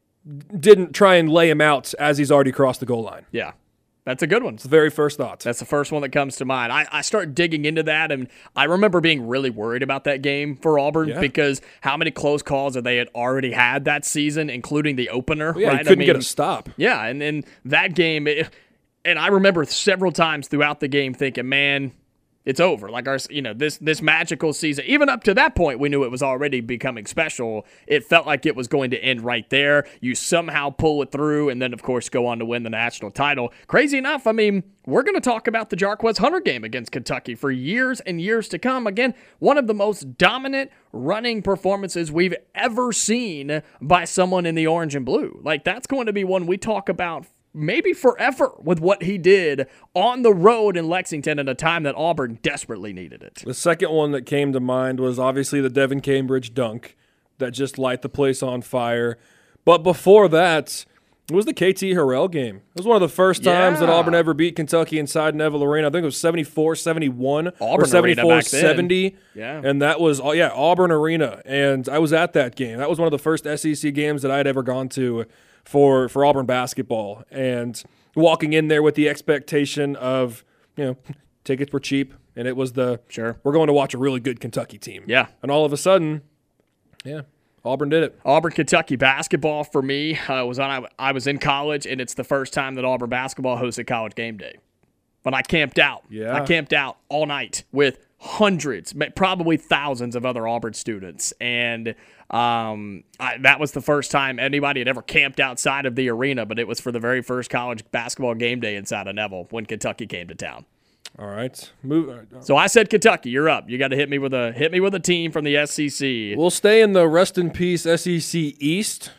try and lay him out as he's already crossed the goal line. Yeah. That's a good one. It's the very first thought. That's the first one that comes to mind. I start digging into that, and I remember being really worried about that game for Auburn because how many close calls that they had already had that season, including the opener. Yeah, right? he couldn't get a stop. Yeah, and in that game, and I remember several times throughout the game thinking, man, it's over. Like this magical season, even up to that point, we knew it was already becoming special. It felt like it was going to end right there. You somehow pull it through, and then of course go on to win the national title. Crazy enough, I mean, we're going to talk about the Jarquez Hunter game against Kentucky for years and years to come. Again, one of the most dominant running performances we've ever seen by someone in the orange and blue. Like that's going to be one we talk about maybe forever with what he did on the road in Lexington at a time that Auburn desperately needed it. The second one that came to mind was obviously the Devin Cambridge dunk that just light the place on fire. But before that, it was the KT Harrell game. It was one of the first times that Auburn ever beat Kentucky inside Neville Arena. I think it was 74-71 or 74-70. Yeah. And that was, Auburn Arena. And I was at that game. That was one of the first SEC games that I had ever gone to for Auburn basketball, and walking in there with the expectation of, tickets were cheap, and it was we're going to watch a really good Kentucky team. Yeah. And all of a sudden, Auburn did it. Auburn Kentucky basketball for me I was in college, and it's the first time that Auburn basketball hosted College Game Day. But I camped out. Yeah. I camped out all night with hundreds, probably thousands of other Auburn students. And that was the first time anybody had ever camped outside of the arena, but it was for the very first college basketball game day inside of Neville when Kentucky came to town. All right. So I said Kentucky, you're up. You got to hit me with a team from the SEC. We'll stay in the rest in peace SEC East.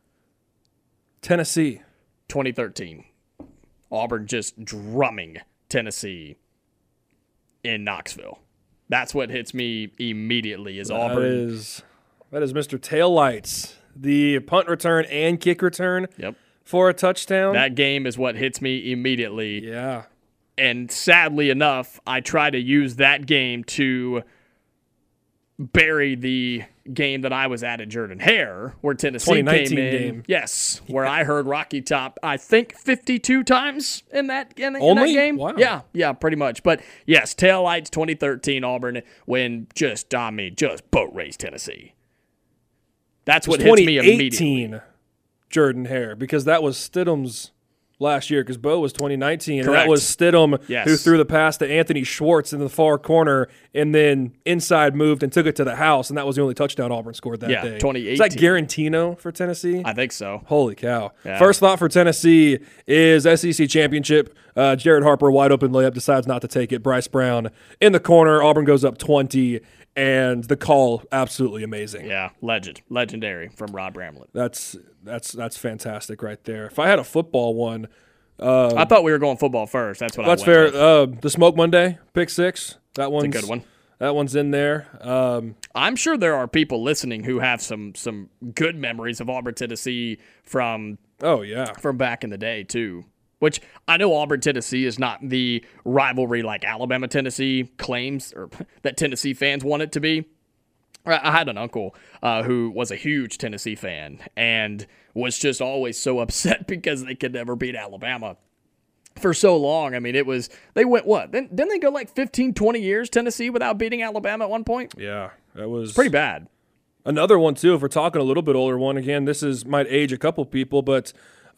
Tennessee. 2013. Auburn just drumming Tennessee in Knoxville. That's what hits me immediately is Auburn. That is Mr. Taillights. The punt return and kick return for a touchdown. That game is what hits me immediately. Yeah. And sadly enough, I try to use that game to bury the game that I was at Jordan-Hare, where Tennessee came in. Game. Yes, where I heard Rocky Top, I think 52 times in that game. Wow. Yeah, pretty much. But yes, Taillights 2013 Auburn when just boat race Tennessee. That's what hits me immediately. 2018 Jordan-Hare, because that was Stidham's last year, because Bo was 2019. Correct. And that was Stidham Yes. who threw the pass to Anthony Schwartz in the far corner and then inside moved and took it to the house, and that was the only touchdown Auburn scored that day. 2018. Is that Garantino for Tennessee? I think so. Holy cow. Yeah. First thought for Tennessee is SEC championship. Jared Harper, wide open layup, decides not to take it. Bryce Brown in the corner. Auburn goes up 20, and the call, absolutely amazing. Yeah, legendary from Rod Bramlett. That's fantastic right there. If I had a football one, I thought we were going football first. That's what that's I went fair. with. The Smoke Monday, pick six. That one's a good one. That one's in there. I'm sure there are people listening who have some good memories of Auburn, Tennessee from back in the day too. Which I know Auburn, Tennessee is not the rivalry like Alabama, Tennessee claims or that Tennessee fans want it to be. I had an uncle who was a huge Tennessee fan and was just always so upset because they could never beat Alabama for so long. I mean, they went what? Didn't they go like 15, 20 years, Tennessee, without beating Alabama at one point? Yeah, that was Pretty bad. Another one, too, if we're talking a little bit older one, again, might age a couple people, but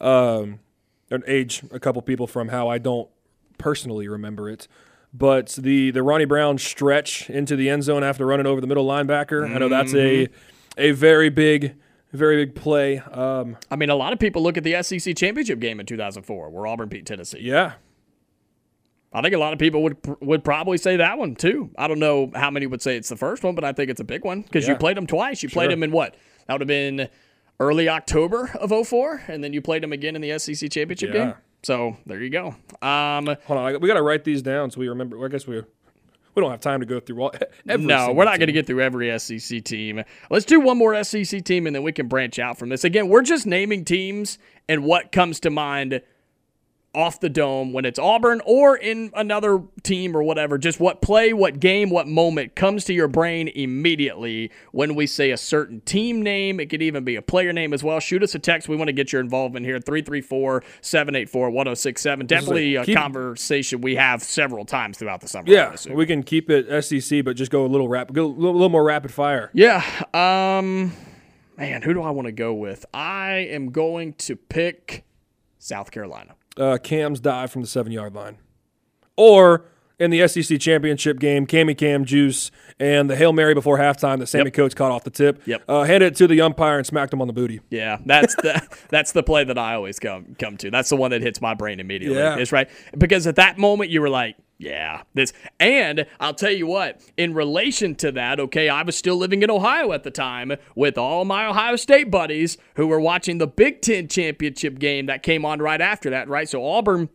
age a couple people from how I don't personally remember it. But the Ronnie Brown stretch into the end zone after running over the middle linebacker, I know that's a very big play. I mean, a lot of people look at the SEC championship game in 2004 where Auburn beat Tennessee. Yeah. I think a lot of people would probably say that one, too. I don't know how many would say it's the first one, but I think it's a big one because you played them twice. You played them in what? That would have been early October of 2004, and then you played them again in the SEC championship game. So there you go. Hold on, we got to write these down so we remember. I guess we don't have time to go through every. No, we're not going to get through every SEC team. Let's do one more SEC team, and then we can branch out from this. Again, we're just naming teams and what comes to mind off the dome when it's Auburn or in another team or whatever. Just what play, what game, what moment comes to your brain immediately when we say a certain team name. It could even be a player name as well. Shoot us a text. We want to get your involvement here. 334-784-1067. Definitely a conversation we have several times throughout the summer. Yeah, we can keep it SEC, but just go a little more rapid fire. Yeah. Man, who do I want to go with? I am going to pick South Carolina. Cam's dive from the 7-yard line. Or in the SEC championship game, Cam Juice and the Hail Mary before halftime that Sammy Coates caught off the tip. Handed it to the umpire and smacked him on the booty. Yeah, that's the play that I always come to. That's the one that hits my brain immediately. Yeah. It's right. Because at that moment you were like, yeah, this. And I'll tell you what, in relation to that, okay, I was still living in Ohio at the time with all my Ohio State buddies who were watching the Big Ten championship game that came on right after that, right? So Auburn,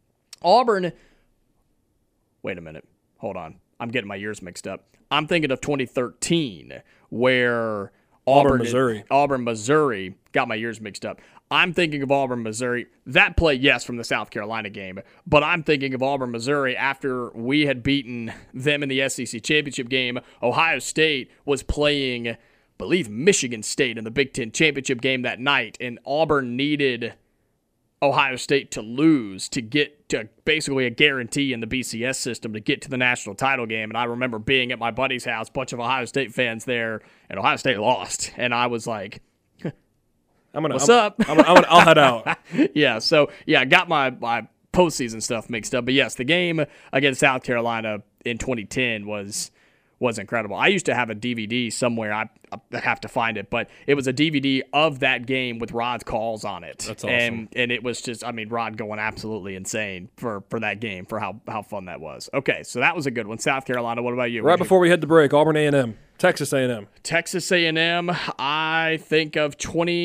wait a minute. Hold on. I'm getting my years mixed up. I'm thinking of 2013 where Auburn, Missouri, got my years mixed up. I'm thinking of Auburn, Missouri. That play, yes, from the South Carolina game. But I'm thinking of Auburn, Missouri after we had beaten them in the SEC championship game. Ohio State was playing, I believe, Michigan State in the Big Ten championship game that night. And Auburn needed Ohio State to lose to get to basically a guarantee in the BCS system to get to the national title game. And I remember being at my buddy's house, bunch of Ohio State fans there, and Ohio State lost. And I was like, what's up? I'll head out. Yeah, so, I got my postseason stuff mixed up. But, yes, the game against South Carolina in 2010 was incredible. I used to have a DVD somewhere. I have to find it. But it was a DVD of that game with Rod's calls on it. That's awesome. And it was just, Rod going absolutely insane for that game, for how fun that was. Okay, so that was a good one. South Carolina, what about you? Right before we hit the break, Auburn A&M. Texas A&M. Texas A&M, I think of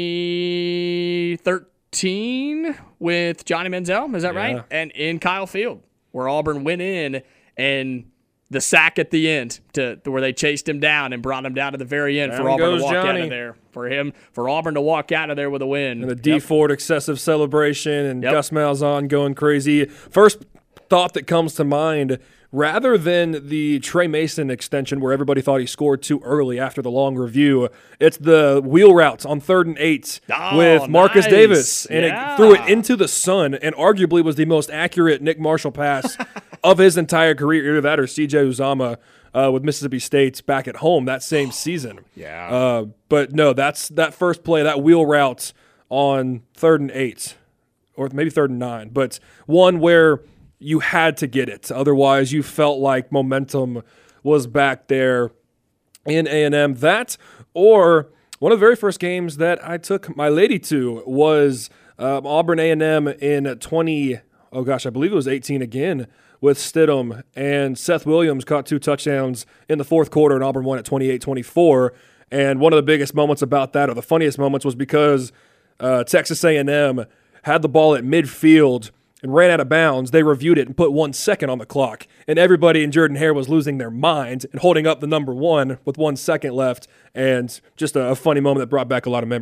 2013 with Johnny Manziel. Is that right? And in Kyle Field, where Auburn went in and the sack at the end to where they chased him down and brought him down to the very end for Auburn to walk out of there. For Auburn to walk out of there with a win. And the D Ford excessive celebration and Gus Malzahn going crazy. First thought that comes to mind, rather than the Trey Mason extension where everybody thought he scored too early after the long review, it's the wheel routes on 3rd and 8 with Marcus Davis. And it threw it into the sun and arguably was the most accurate Nick Marshall pass of his entire career. Either that or C.J. Uzomah with Mississippi State back at home that same season. But no, that first play, that wheel route on 3rd and 8, or maybe 3rd and 9, but one where you had to get it. Otherwise, you felt like momentum was back there in A&M. That, or one of the very first games that I took my lady to was Auburn A&M in I believe it was 18 again with Stidham. And Seth Williams caught 2 touchdowns in the fourth quarter, and Auburn won at 28-24. And one of the biggest moments about that, or the funniest moments, was because Texas A&M had the ball at midfield and ran out of bounds. They reviewed it and put 1 second on the clock. And everybody in Jordan-Hare was losing their mind and holding up the number 1 with 1 second left. And just a funny moment that brought back a lot of memories.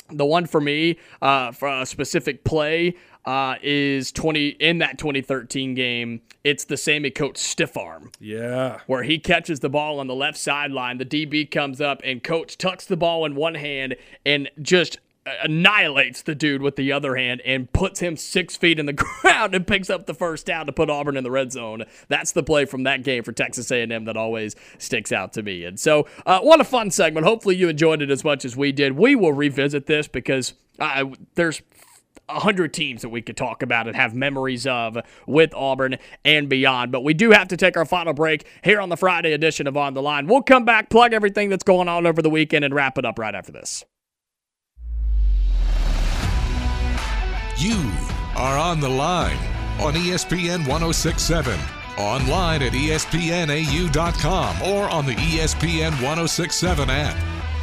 The one for me, for a specific play, is in that 2013 game. It's the Sammy Coates stiff arm. Yeah. Where he catches the ball on the left sideline. The DB comes up, and Coates tucks the ball in one hand and just annihilates the dude with the other hand and puts him 6 feet in the ground and picks up the first down to put Auburn in the red zone. That's the play from that game for Texas A&M that always sticks out to me. And so, what a fun segment. Hopefully you enjoyed it as much as we did. We will revisit this because there's 100 teams that we could talk about and have memories of with Auburn and beyond. But we do have to take our final break here on the Friday edition of On the Line. We'll come back, plug everything that's going on over the weekend, and wrap it up right after this. You are on the line on ESPN 1067, online at ESPNAU.com, or on the ESPN 1067 app.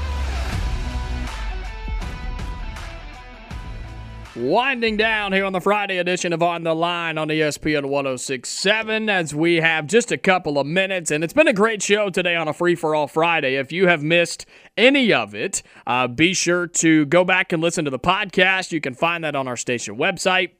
Winding down here on the Friday edition of On the Line on ESPN 1067 as we have just a couple of minutes, and it's been a great show today on a Free-for-All Friday. If you have missed any of it, be sure to go back and listen to the podcast. You can find that on our station website,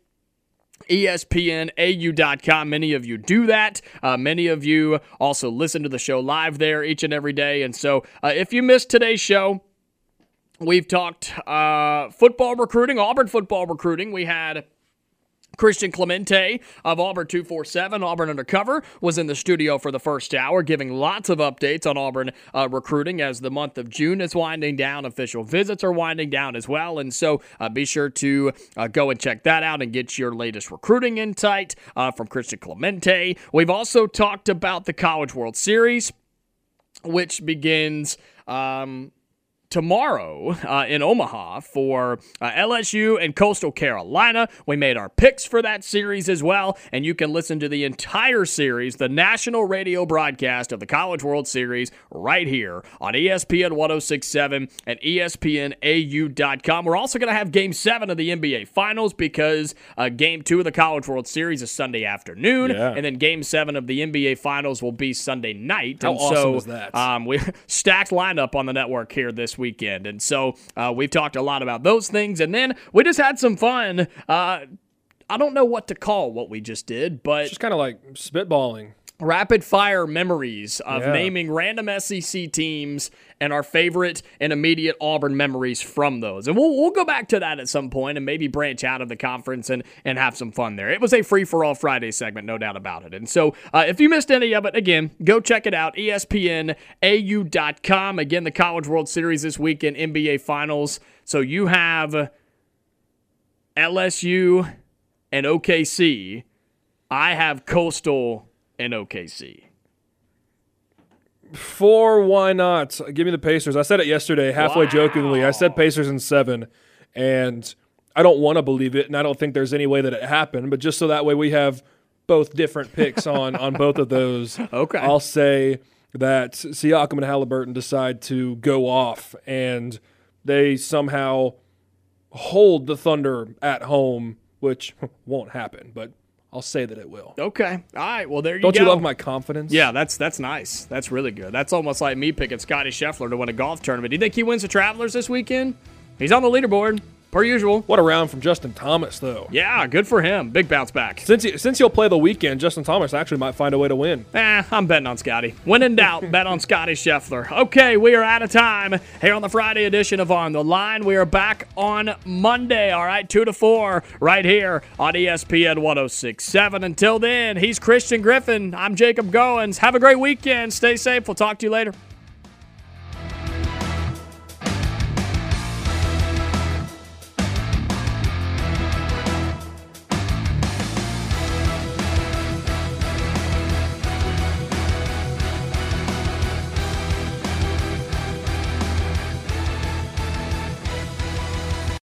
ESPNAU.com. Many of you do that. Many of you also listen to the show live there each and every day, and so if you missed today's show, we've talked football recruiting, Auburn football recruiting. We had Christian Clemente of Auburn 247, Auburn Undercover, was in the studio for the first hour, giving lots of updates on Auburn recruiting as the month of June is winding down. Official visits are winding down as well, and so be sure to go and check that out and get your latest recruiting insight from Christian Clemente. We've also talked about the College World Series, which begins tomorrow in Omaha for LSU and Coastal Carolina. We made our picks for that series as well, and you can listen to the entire series, the national radio broadcast of the College World Series, right here on ESPN 1067 and ESPNAU.com. We're also going to have Game 7 of the NBA Finals because Game 2 of the College World Series is Sunday afternoon, and then Game 7 of the NBA Finals will be Sunday night. How awesome is that? We stacked lineup on the network here this weekend, and so we've talked a lot about those things, and then we just had some fun. I don't know what to call what we just did, but Just kind of like spitballing. Rapid fire memories of naming random SEC teams and our favorite and immediate Auburn memories from those. And we'll go back to that at some point and maybe branch out of the conference and have some fun there. It was a free-for-all Friday segment, no doubt about it. And so if you missed any of it, again, go check it out, ESPNAU.com. Again, the College World Series this weekend, NBA Finals. So you have LSU and OKC. I have Coastal and OKC. Why not? Give me the Pacers. I said it yesterday, halfway jokingly. I said Pacers in 7, and I don't want to believe it, and I don't think there's any way that it happened, but just so that way we have both different picks on both of those. Okay. I'll say that Siakam and Halliburton decide to go off, and they somehow hold the Thunder at home, which won't happen, but I'll say that it will. Okay. All right. Well, there you Don't go. you love my confidence? Yeah, that's nice. That's really good. That's almost like me picking Scotty Scheffler to win a golf tournament. Do you think he wins the Travelers this weekend? He's on the leaderboard, per usual. What a round from Justin Thomas, though. Yeah, good for him. Big bounce back. Since he'll play the weekend, Justin Thomas actually might find a way to win. I'm betting on Scotty. When in doubt, bet on Scotty Scheffler. Okay, we are out of time here on the Friday edition of On the Line. We are back on Monday, all right, 2 to 4, right here on ESPN 1067. Until then, he's Christian Griffin. I'm Jacob Goins. Have a great weekend. Stay safe. We'll talk to you later.